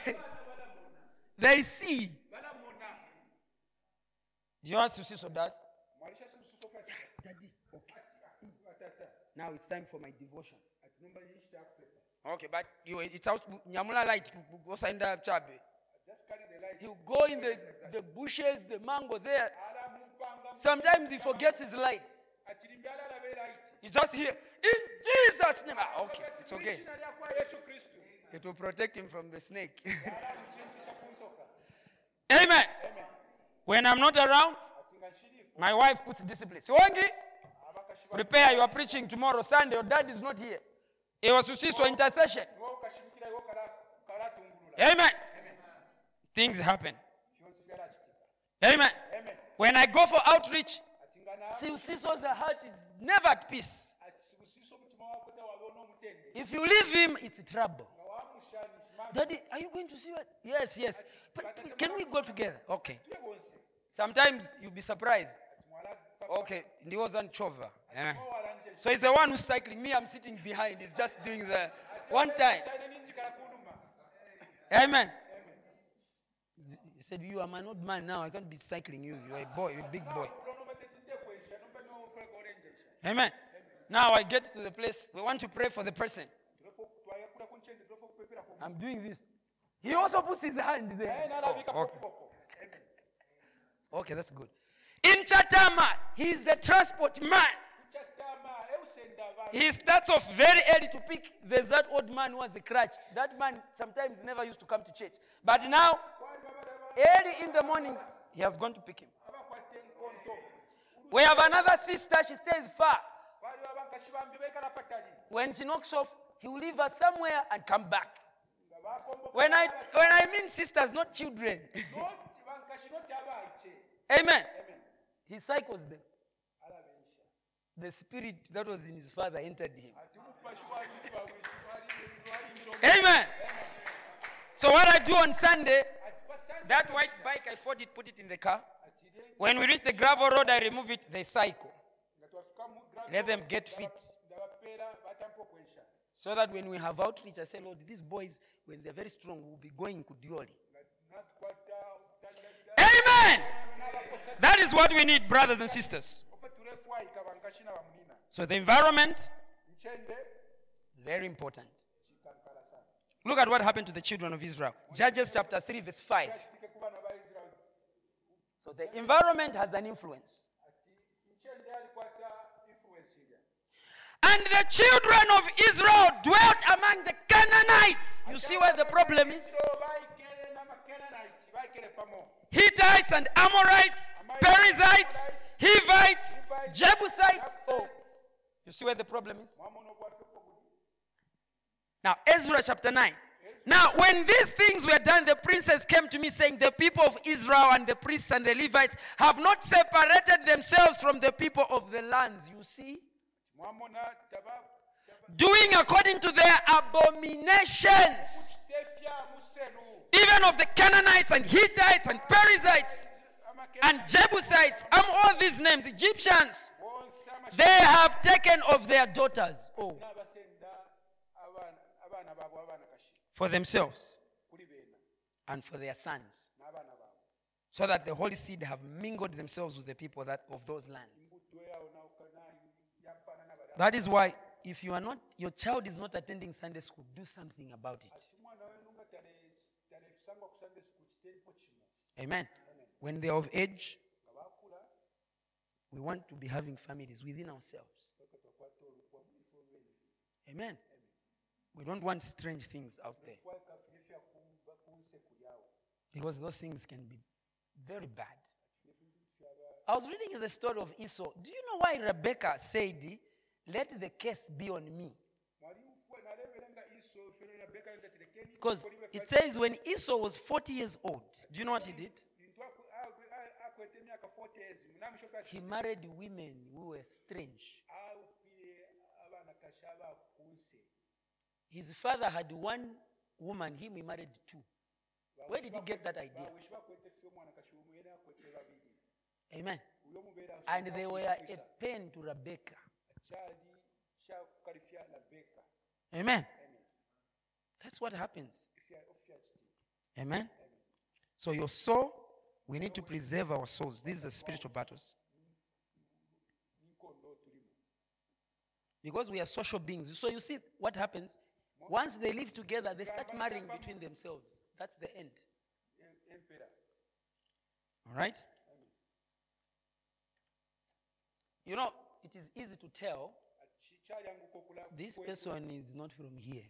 They see. balamona. Do you want to see so does? Mwalisha si msuso fyashita. Daddy, okay. Atata. Now it's time for my devotion. Ati nomba yishita akupepa. Okay, but you it's out Nyamula light go sign up chabe. Just carry the light. He'll go in the, the bushes, the mango there. Ala mupanga- Sometimes he forgets his light. ati limbe ala labe light. You just hear, in Jesus' name. Ah, okay, it's okay. Mwishina lyakuwa Yesu Kristu. It will protect him from the snake. Ala mchingisha kunsoka. Amen. Amen. When I'm not around, Ati ngashiripo. my wife puts discipline. Siwangi, Abakashiba- prepare, you are preaching tomorrow, Sunday, your dad is not here. It was to see so intercession. Niwo ukashimikira iwo kala- kalatungulula. Amen. Amen. Things happen. Fyonse fyalachitika. Amen. Amen. When I go for outreach, Ati ngana- see, see, so the heart is never at peace. ati sikusiso omutima wako tewabona omutende. If you leave him, it's trouble. Nga wamusha nishimanga. Daddy, are you going to see what? Yes, yes. But can we go together? Okay. Tuye bonse. Sometimes you'll be surprised. Ati mwala papa- Okay, he wasn't chova. Eh. wala nje. So he's the one who's cycling. Me, I'm sitting behind. He's just doing the one time. Shaine ninji kala kunuma. Amen. He said, you are an old man now. I can't be cycling you. You're a boy, a big boy. Ulonomba tetinde kwesha, nomba niwo ufrega olenjesha. Amen. Now I get to the place. We want to pray for the person. Tulofo- twayakula kunchende, tulofo kupepera ku- I'm doing this. He also puts his hand Eh, there. nalabika Oh, okay. pokopoko. Amen. Okay, that's good. In Chatama, he's the transport man. Kuchatama, eusenda abantu. He starts off very early to pick. There's that old man who has a crutch. That man sometimes never used to come to church. But now, Kwali baba laba- early in the mornings, he has gone to pick him. abakwate enkonto. We have another sister, she stays far. Kwali baba nkashibambi bekala patali. When she knocks off, he will leave her somewhere and come back. Nga bakomboka- When I when I mean sisters, not children. Noti bankashi, noti abaiche. Amen. Amen. He cycles them. Alabensha. The spirit that was in his father entered him. Ati mupashi wabili bawishi, twali- twali miro- Amen. So what I do on Sunday, Ati kwa Sunday- that white bike, I fold it, put it in the car. Ati de- When we reach the gravel road, I remove it, they cycle. nga twafika mu gravel, Let them get fit. ndabapeera batampa okwensha. So that when we have outreach, I say, Lord, these boys, when they're very strong, will be going Kudioli. Nga natukwata okutandalira- Amen. n'abakosa- That is what we need, brothers and sisters. ofe tulefwayika bankashi n'abamulina. So the environment, Nchende, very important. kikankala sana. Look at what happened to the children of Israel. Judges chapter three, verse five. Kyakitike ku baana ba Israel. So the environment has an influence. Ati nchende alikwata influence ya. And the children of Israel dwelt among the Canaanites. You see where the problem is? So baikere n'Amakenanite, baikere pamo. Hittites and Amorites, Perizzites, Hivites, Jebusites. Oh, Jebusites, you see where the problem is? mwamono gwaffe ko guli. Now, Ezra chapter nine. Now, when these things were done, the princes came to me saying, the people of Israel and the priests and the Levites have not separated themselves from the people of the lands. You see? Mwamona taba taba- Doing according to their abominations. tefya muselu. Even of the Canaanites and Hittites and Perizzites Amakenanite, and Jebusites, and all these names, Egyptians, bonse amashi- they have taken of their daughters, oh, n'abasenda abaana abaana baabwe abaana kashi for themselves kuli beena and for their sons, n'abaana baabwe. so that the holy seed have mingled themselves with the people that of those lands. Mbuto yawo nawukanayi yampana n'abala. That is why, if you are not, your child is not attending Sunday school, do something about it. Ati mwana wenu nga tale- talefusanga ku Sunday school kitalipo kimu. Amen. When they are of age, Nga baakula, we want to be having families within ourselves. tweke tukwate olukwa Amen. We don't want strange things out there fwakafifya kumba kunse kulyawo because those things can be very bad. I was reading the story of Esau. Do you know why Rebecca said, let the curse be on me? Because it says when Esau was forty years old, do you know what he did? He married women who were strange. His father had one woman, him he married two. Where did he get that idea? Amen. And they were a pain to Rebecca. Amen. That's what happens. Amen. So your soul, we need to preserve our souls. These are spiritual battles. Because we are social beings. So you see what happens? Once they live together, they start marrying between themselves. That's the end. All right? You know, it is easy to tell this person is not from here.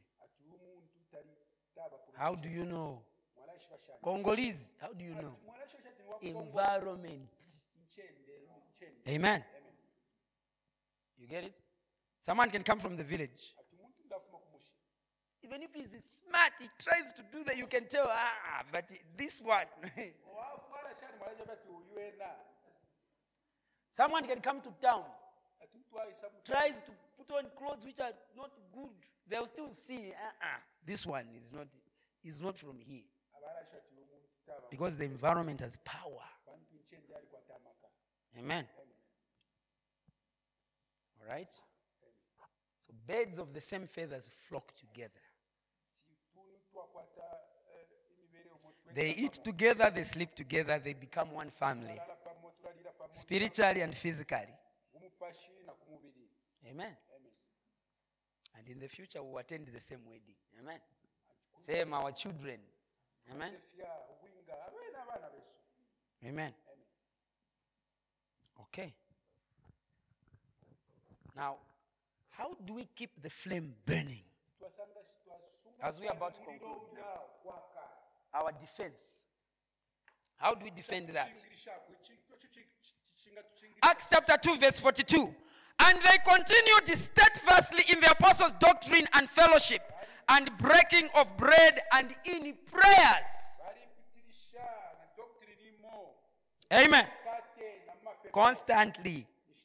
How do you know? Congolese, how do you know? Environment. Amen. You get it? Someone can come from the village. Even if he's smart, he tries to do that, you can tell, ah, but this one. Someone can come to town, tries to put on clothes which are not good. They'll still see, uh-uh, this one is not, is not from here. Because the environment has power. Amen. All right? So birds of the same feathers flock together. They eat together, they sleep together, they become one family. Spiritually and physically. Amen. And in the future, we'll attend the same wedding. Amen. Same our children. Amen. Amen. Okay. Now, how do we keep the flame burning? As we are about to conclude now. Our defense. How do we defend that? Acts chapter two, verse forty-two. And they continued steadfastly in the apostles' doctrine and fellowship, and breaking of bread, and in prayers. Amen. Constantly.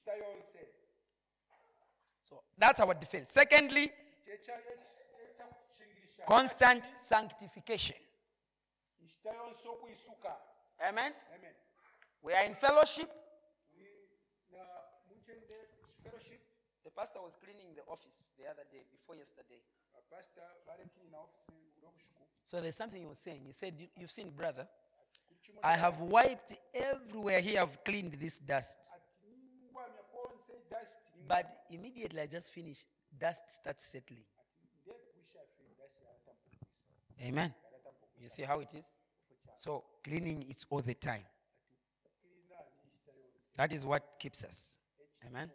So that's our defense. Secondly, constant sanctification. Amen. We are in fellowship. The pastor was cleaning the office the other day, before yesterday. So there's something he was saying. He said, you've seen, brother, I have wiped everywhere here, I've cleaned this dust. But immediately I just finished, dust starts settling. Amen. You see how it is? So cleaning, it's all the time. That is what keeps us. Amen.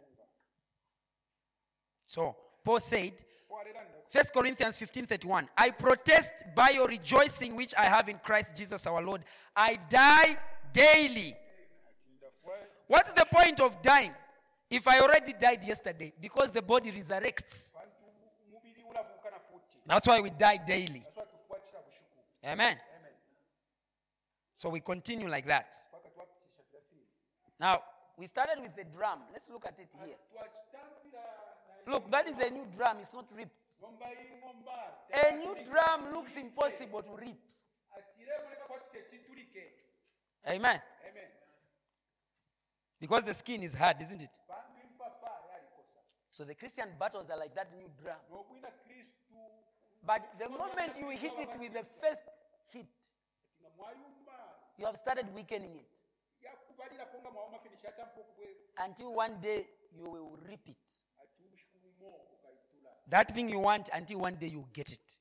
So Paul said, First Corinthians fifteen thirty-one, I protest by your rejoicing which I have in Christ Jesus our Lord. I die daily. What's the point of dying if I already died yesterday? Because the body resurrects. That's why we die daily. Amen. So we continue like that. Now, we started with the drum. Let's look at it here. Look, that is a new drum. It's not ripped. A new drum looks impossible to rip. Amen. Because the skin is hard, isn't it? So the Christian battles are like that new drum. But the moment you hit it with the first hit, you have started weakening it. Until one day you will rip it. That thing you want, until one day you get it.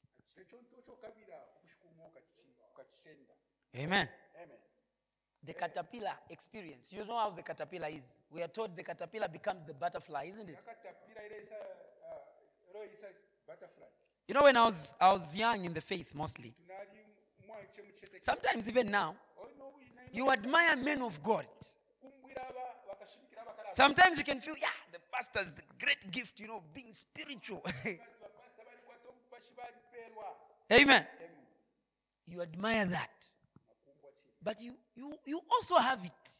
Amen. The caterpillar experience. You know how the caterpillar is. We are told the caterpillar becomes the butterfly, isn't it? butterfly You know, when I was I was young in the faith mostly, tunali mwa chemu chete sometimes even now, olina obuyina you admire men of God. kumbwira aba bakashimikira abakala Sometimes you can feel, yeah, the pastor's the great gift, you know, being spiritual. bapasita bali kwata omupashi bali perwa Amen. You admire that. But you, you, you also have it.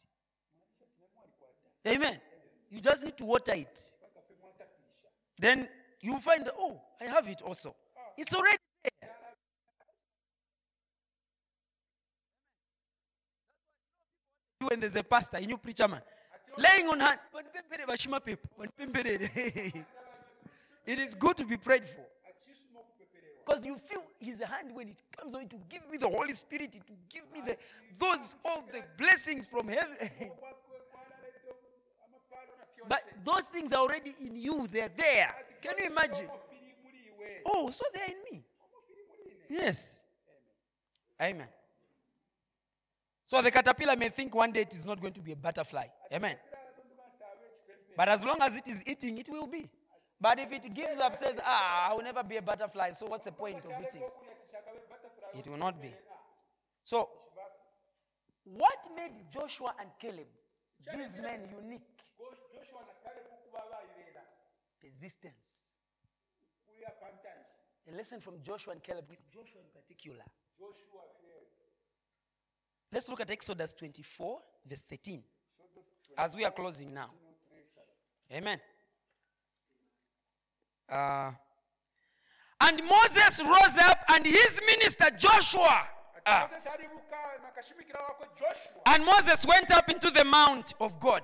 Amen. You just need to water it. Then you find that, oh, I have it also. It's already there. When there's a pastor, a new preacher man, laying on hands. It is good to be prayed for. Because you feel his hand when it comes on to give me the Holy Spirit, to give me the those all the blessings from heaven. But those things are already in you, they're there. Can you imagine? Oh, so they're in me. Yes. Amen. So the caterpillar may think one day it is not going to be a butterfly. Amen. But as long as it is eating, it will be. But if it gives up, says, ah, I will never be a butterfly, so what's the point of eating? It will not be. So, what made Joshua and Caleb, these men, unique? Persistence. A lesson from Joshua and Caleb, with Joshua in particular. Let's look at Exodus twenty-four, verse thirteen, as we are closing now. Amen. Uh, and Moses rose up, and his minister Joshua. Uh, and Moses went up into the mount of God.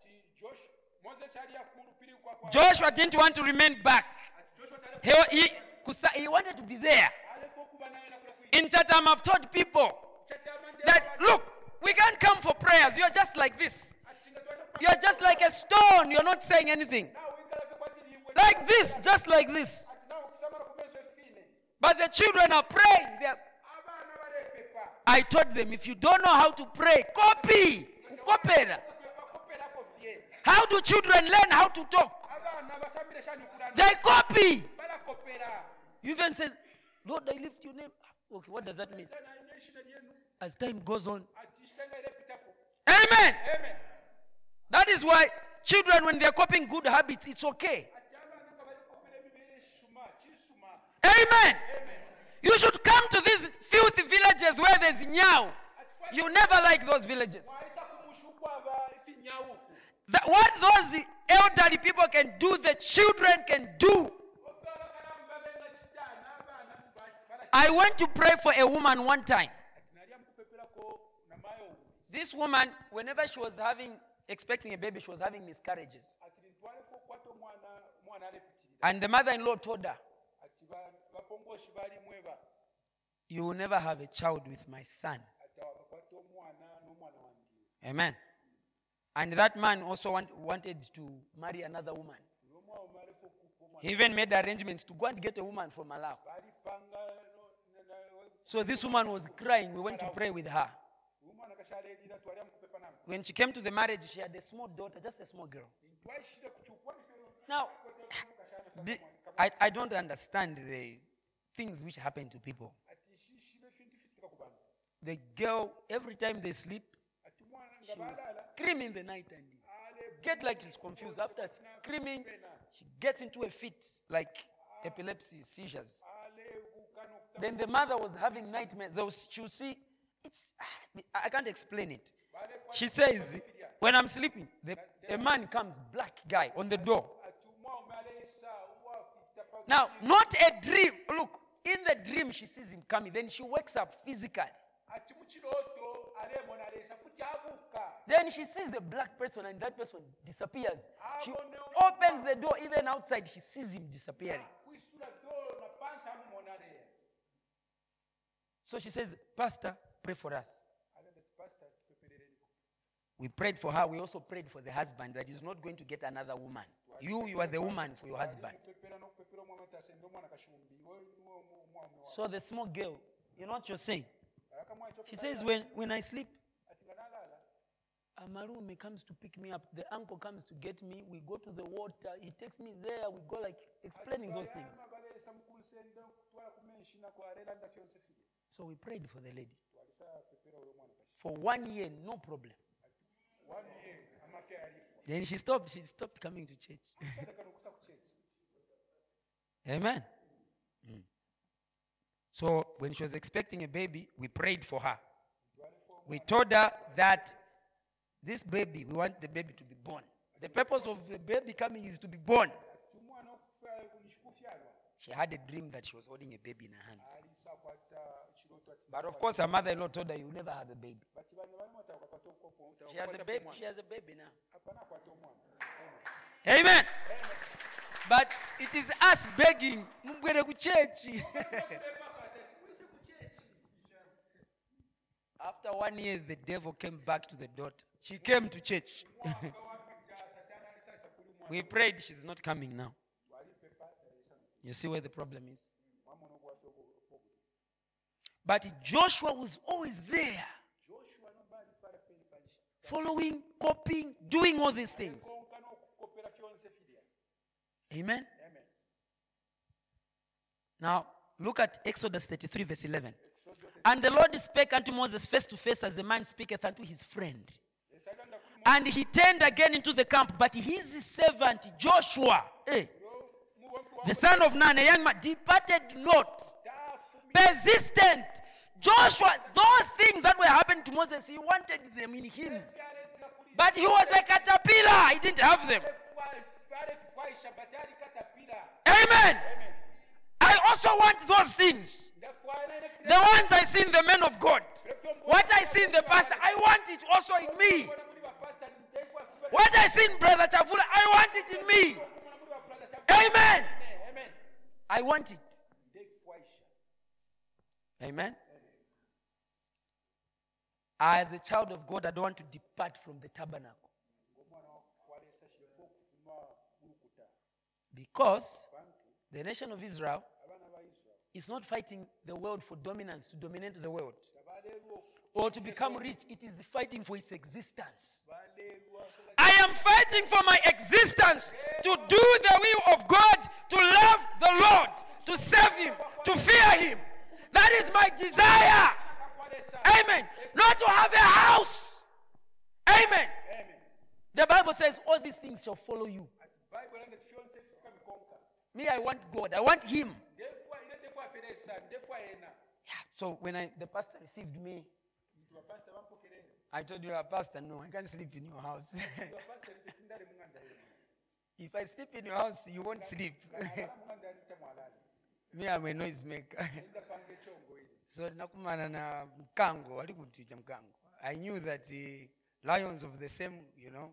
Joshua didn't want to remain back. He, he, he wanted to be there. In Chatham, I've told people that, look, we can't come for prayers. You're just like this. You're just like a stone. You're not saying anything. Like this, just like this. But the children are praying. They're... I told them, if you don't know how to pray, copy. How do children learn how to talk? They copy. You even say, Lord, I lift your name. Okay, what does that mean? As time goes on. Amen. Amen. That is why children, when they're copying good habits, it's okay. Amen. Amen. You should come to these filthy villages where there's nyao. You never like those villages. The, what those elderly people can do, the children can do. I went to pray for a woman one time. This woman, whenever she was having, expecting a baby, she was having miscarriages. And the mother-in-law told her, you will never have a child with my son. Amen. And that man also want, wanted to marry another woman. He even made arrangements to go and get a woman from Malawi. So this woman was crying. We went to pray with her. When she came to the marriage, she had a small daughter, just a small girl. Now, the, I, I don't understand the things which happen to people. The girl, every time they sleep, she was screaming in the night and get like she's confused. After screaming, she gets into a fit, like epilepsy, seizures. Then the mother was having nightmares. There was, she would see, it's, I can't explain it. She says, when I'm sleeping, the, a man comes, black guy, on the door. Now, not a dream. Look, in the dream, she sees him coming. Then she wakes up physically. Then she sees a black person and that person disappears. She opens the door, even outside, she sees him disappearing. So she says, Pastor, pray for us. We prayed for her. We also prayed for the husband that he's not going to get another woman. You, you are the woman for your husband. So the small girl, you know what you're saying? She says, when, when I sleep, Amarume comes to pick me up. The uncle comes to get me. We go to the water. He takes me there. We go like explaining those things. kusenda kutwala kumenshina kwarelanda fyonse fili So we prayed for the lady. twalisa pepera ulo mwana kashi For one year, no problem. one year amafya yalipwa Then she stopped. She stopped coming to church. kada kano kusa kuchechi Amen. Mm. So when she was expecting a baby, we prayed for her. We told her that this baby, we want the baby to be born. The purpose of the baby coming is to be born. tumwana okufa kunishikufyalwa She had a dream that she was holding a baby in her hands. alisa kwata chiroto ati But of course, her mother-in-law told her, "You never have a baby." bati bana bali mota kwata ukoko She has a baby. She has a baby now. apana kwata omwana Amen. But it is us begging. "Mubwere ku church." After one year, the devil came back to the daughter. She came to church. We prayed. She's not coming now. You see where the problem is? But Joshua was always there, following, copying, doing all these things. Amen. Now, look at Exodus thirty-three, verse eleven. And the Lord spake unto Moses face to face as a man speaketh unto his friend. And he turned again into the camp, but his servant Joshua, eh, the son of Nun, a young man, departed not. Persistent. Joshua, those things that were happening to Moses, he wanted them in him. But he was a caterpillar. He didn't have them. Amen. I also want those things. The ones I see in the men of God. What I see in the pastor, I want it also in me. What I see in Brother Chavula, I want it in me. Amen. I want it. Amen. As a child of God, I don't want to depart from the tabernacle. Because the nation of Israel is not fighting the world for dominance, to dominate the world, or to become rich. It is fighting for its existence. I am fighting for my existence, to do the will of God, to love the Lord, to serve Him, to fear Him. That is my desire. Amen. Not to have a house. Amen. The Bible says all these things shall follow you. Me, I want God. I want Him. Yeah. So when I the pastor received me, I told you, Pastor, no, I can't sleep in your house. If I sleep in your house, you won't sleep. Me, I'm a noise maker. So nakumana na mkango, alikutuja mkango. I knew that the lions of the same, you know,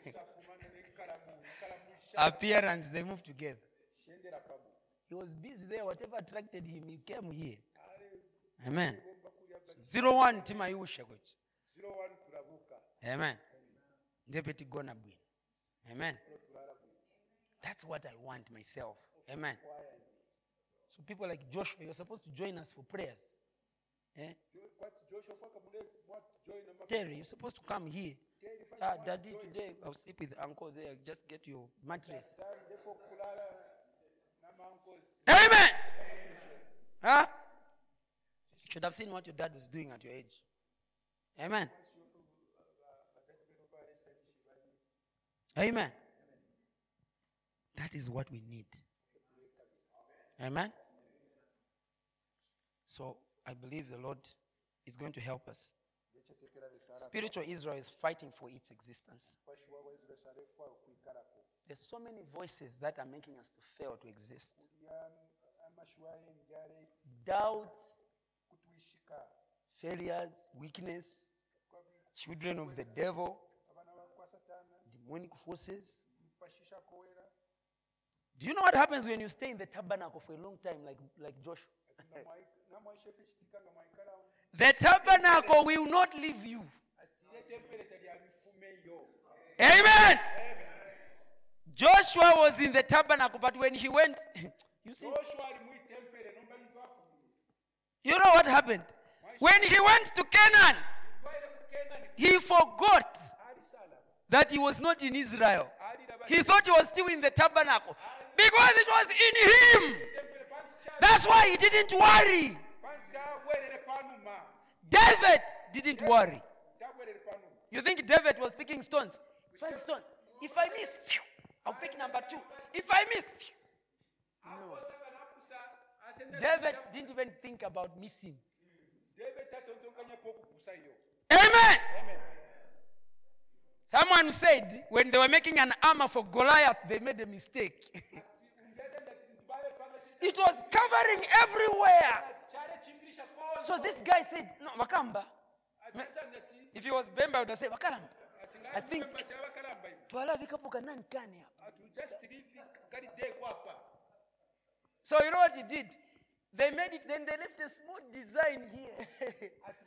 appearance, they move together. He was busy there. Whatever attracted him, he came here. Amen. So, zero one Timayusha, coach. Amen. Deputy Gonabwin. Amen. That's what I want myself. Amen. So people like Joshua, you're supposed to join us for prayers. Eh? Terry, you're supposed to come here. Ah, Daddy, today I'll sleep with Uncle there. Just get your mattress. Amen. Huh? You should have seen what your dad was doing at your age. Amen. Amen. That is what we need. Amen. So I believe the Lord is going to help us. Spiritual Israel is fighting for its existence. There's so many voices that are making us to fail to exist. Doubts, failures, weakness, children of the devil, demonic forces. Do you know what happens when you stay in the tabernacle for a long time, like, like Joshua? The tabernacle will not leave you. Amen. Joshua was in the tabernacle, but when he went, you see, you know what happened? When he went to Canaan, he forgot that he was not in Israel. He thought he was still in the tabernacle because it was in him That's why he didn't worry. tabwerere panuma David didn't worry. tabwerere panuma You think David was picking stones? Five stones. If I miss, phew, I'll pick number two. If I miss, phew. akosanga nakusa asenda David didn't even think about missing. David tatontonkanya pokukusa iyo Amen. amen Someone said when they were making an armor for Goliath, they made a mistake. It was covering everywhere. So this guy said, no, Wakamba. If he was Bemba, I would have said, Wakalamba. I think Twala vikapuka nankani hapa. So you know what he did? They made it, then they left a small design here.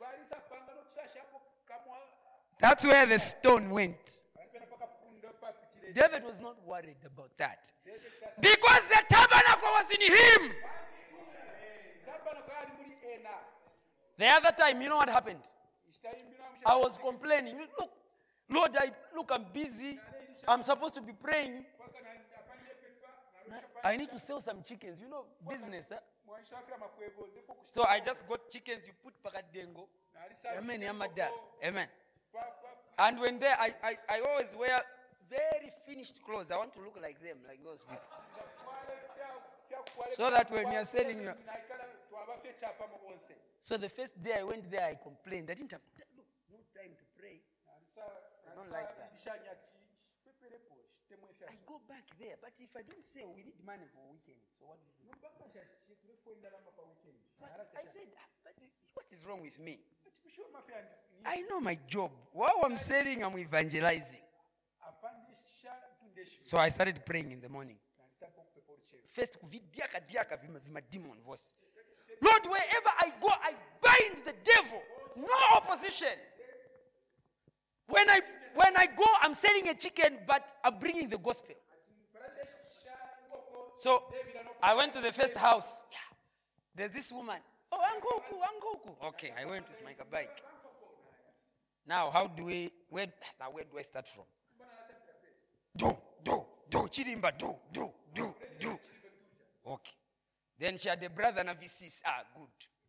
That's where the stone went. David was not worried about that. Because the tabernacle was in him. The other time, you know what happened? I was complaining. Look, Lord, I, look, I'm busy. I'm supposed to be praying. I need to sell some chickens. You know, business. Huh? So I just got chickens. You put pakadengo. Amen. Yamada. Amen. And when there, I, I, I always wear very finished clothes. I want to look like them, like those people. So that when you're selling your... So the first day I went there, I complained. I didn't have look, no time to pray. I don't like that. I go back there, but if I don't sell, we need money for weekends. So what do you do? So I, I said, ah, but what is wrong with me? I know my job. While I'm selling, I'm evangelizing. So I started praying in the morning. First, vidiaka diaka vima vima demon voice. Lord, wherever I go, I bind the devil. No opposition. When I when I go, I'm selling a chicken, but I'm bringing the gospel. So I went to the first house. Yeah. There's this woman. Oh, Angoku, Angoku. Okay, I went with my bike. Now, how do we, where, where do I start from? Do, do, do, Chirimba, do, do, do, do. Okay. Then she had a brother and a V C. Ah, good.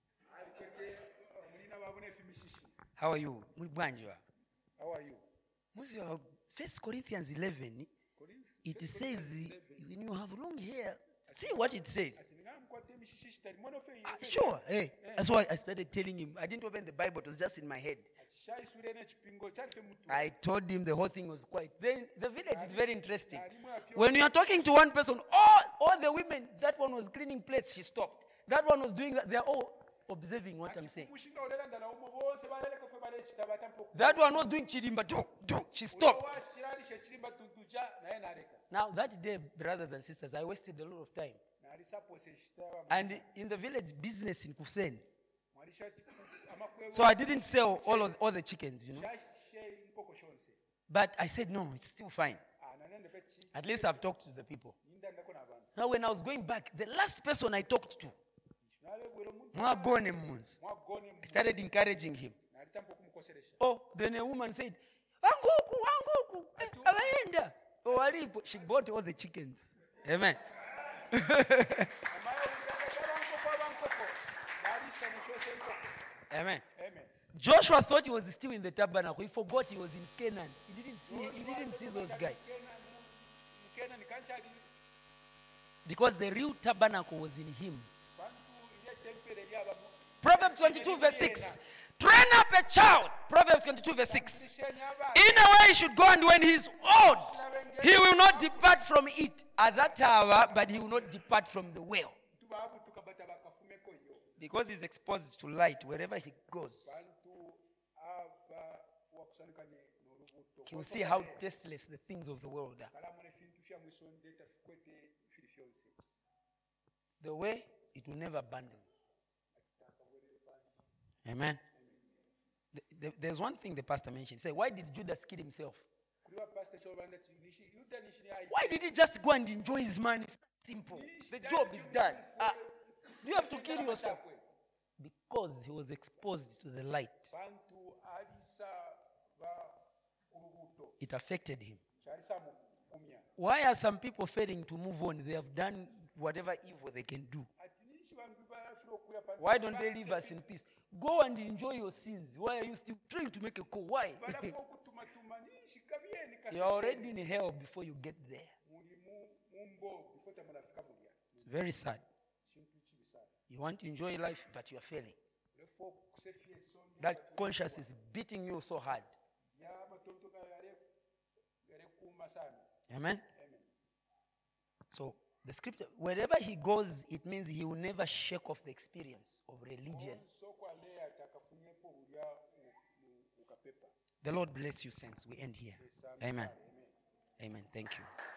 How are you? How are you? First Corinthians eleven, it says when you have long hair, see what it says. Ah, sure. Hey, that's why I started telling him. I didn't open the Bible, it was just in my head. I told him the whole thing was quiet. Then the village is very interesting. When you are talking to one person, all, all the women, that one was cleaning plates, she stopped. That one was doing that. They're all observing what I'm saying. That one was doing chirimba, do, do. She stopped. Now that day, brothers and sisters, I wasted a lot of time. And in the village business in Kusen, so I didn't sell all of all the chickens, you know. But I said, no, it's still fine. At least I've talked to the people. Now when I was going back, the last person I talked to, I started encouraging him. Oh, then a woman said, Angoku, Angoku, Awaenda. Oh, she bought all the chickens. Amen. Amen. Amen. Joshua thought he was still in the tabernacle. He forgot he was in Canaan. He didn't see, he didn't see those guys. Because the real tabernacle was in him. Proverbs twenty-two verse six. Train up a child. Proverbs twenty-two verse six. In a way he should go, and when he is old, he will not depart from it as a tower, but he will not depart from the well. Because he's exposed to light wherever he goes. He will see how tasteless the things of the world are. The way, it will never abandon. Amen. The, the, there's one thing the pastor mentioned. Say, why did Judas kill himself? Why did he just go and enjoy his money? It's simple. The job is done. Uh, you have to kill yourself. Because he was exposed to the light. It affected him. Why are some people failing to move on? They have done whatever evil they can do. bafuna okuya pa- Why don't they leave us in peace? Go and enjoy your sins. Why are you still trying to make a call? Why? balafa okutumatuma nishika byeni kasi You are already in hell before you get there. muli mu- mumbo before tamunafika mulya It's very sad. kintu kibi sana You want to enjoy life, but you are failing. lefa okusefya ensonga That conscience is beating you so hard. y'amatonto ga yale yalekuuma sana Amen? amen So, the scripture, wherever he goes, it means he will never shake off the experience of religion. sokwale atakafunyepo bulya ukapepa The Lord bless you, saints. We end here. Amen. Amen. Thank you.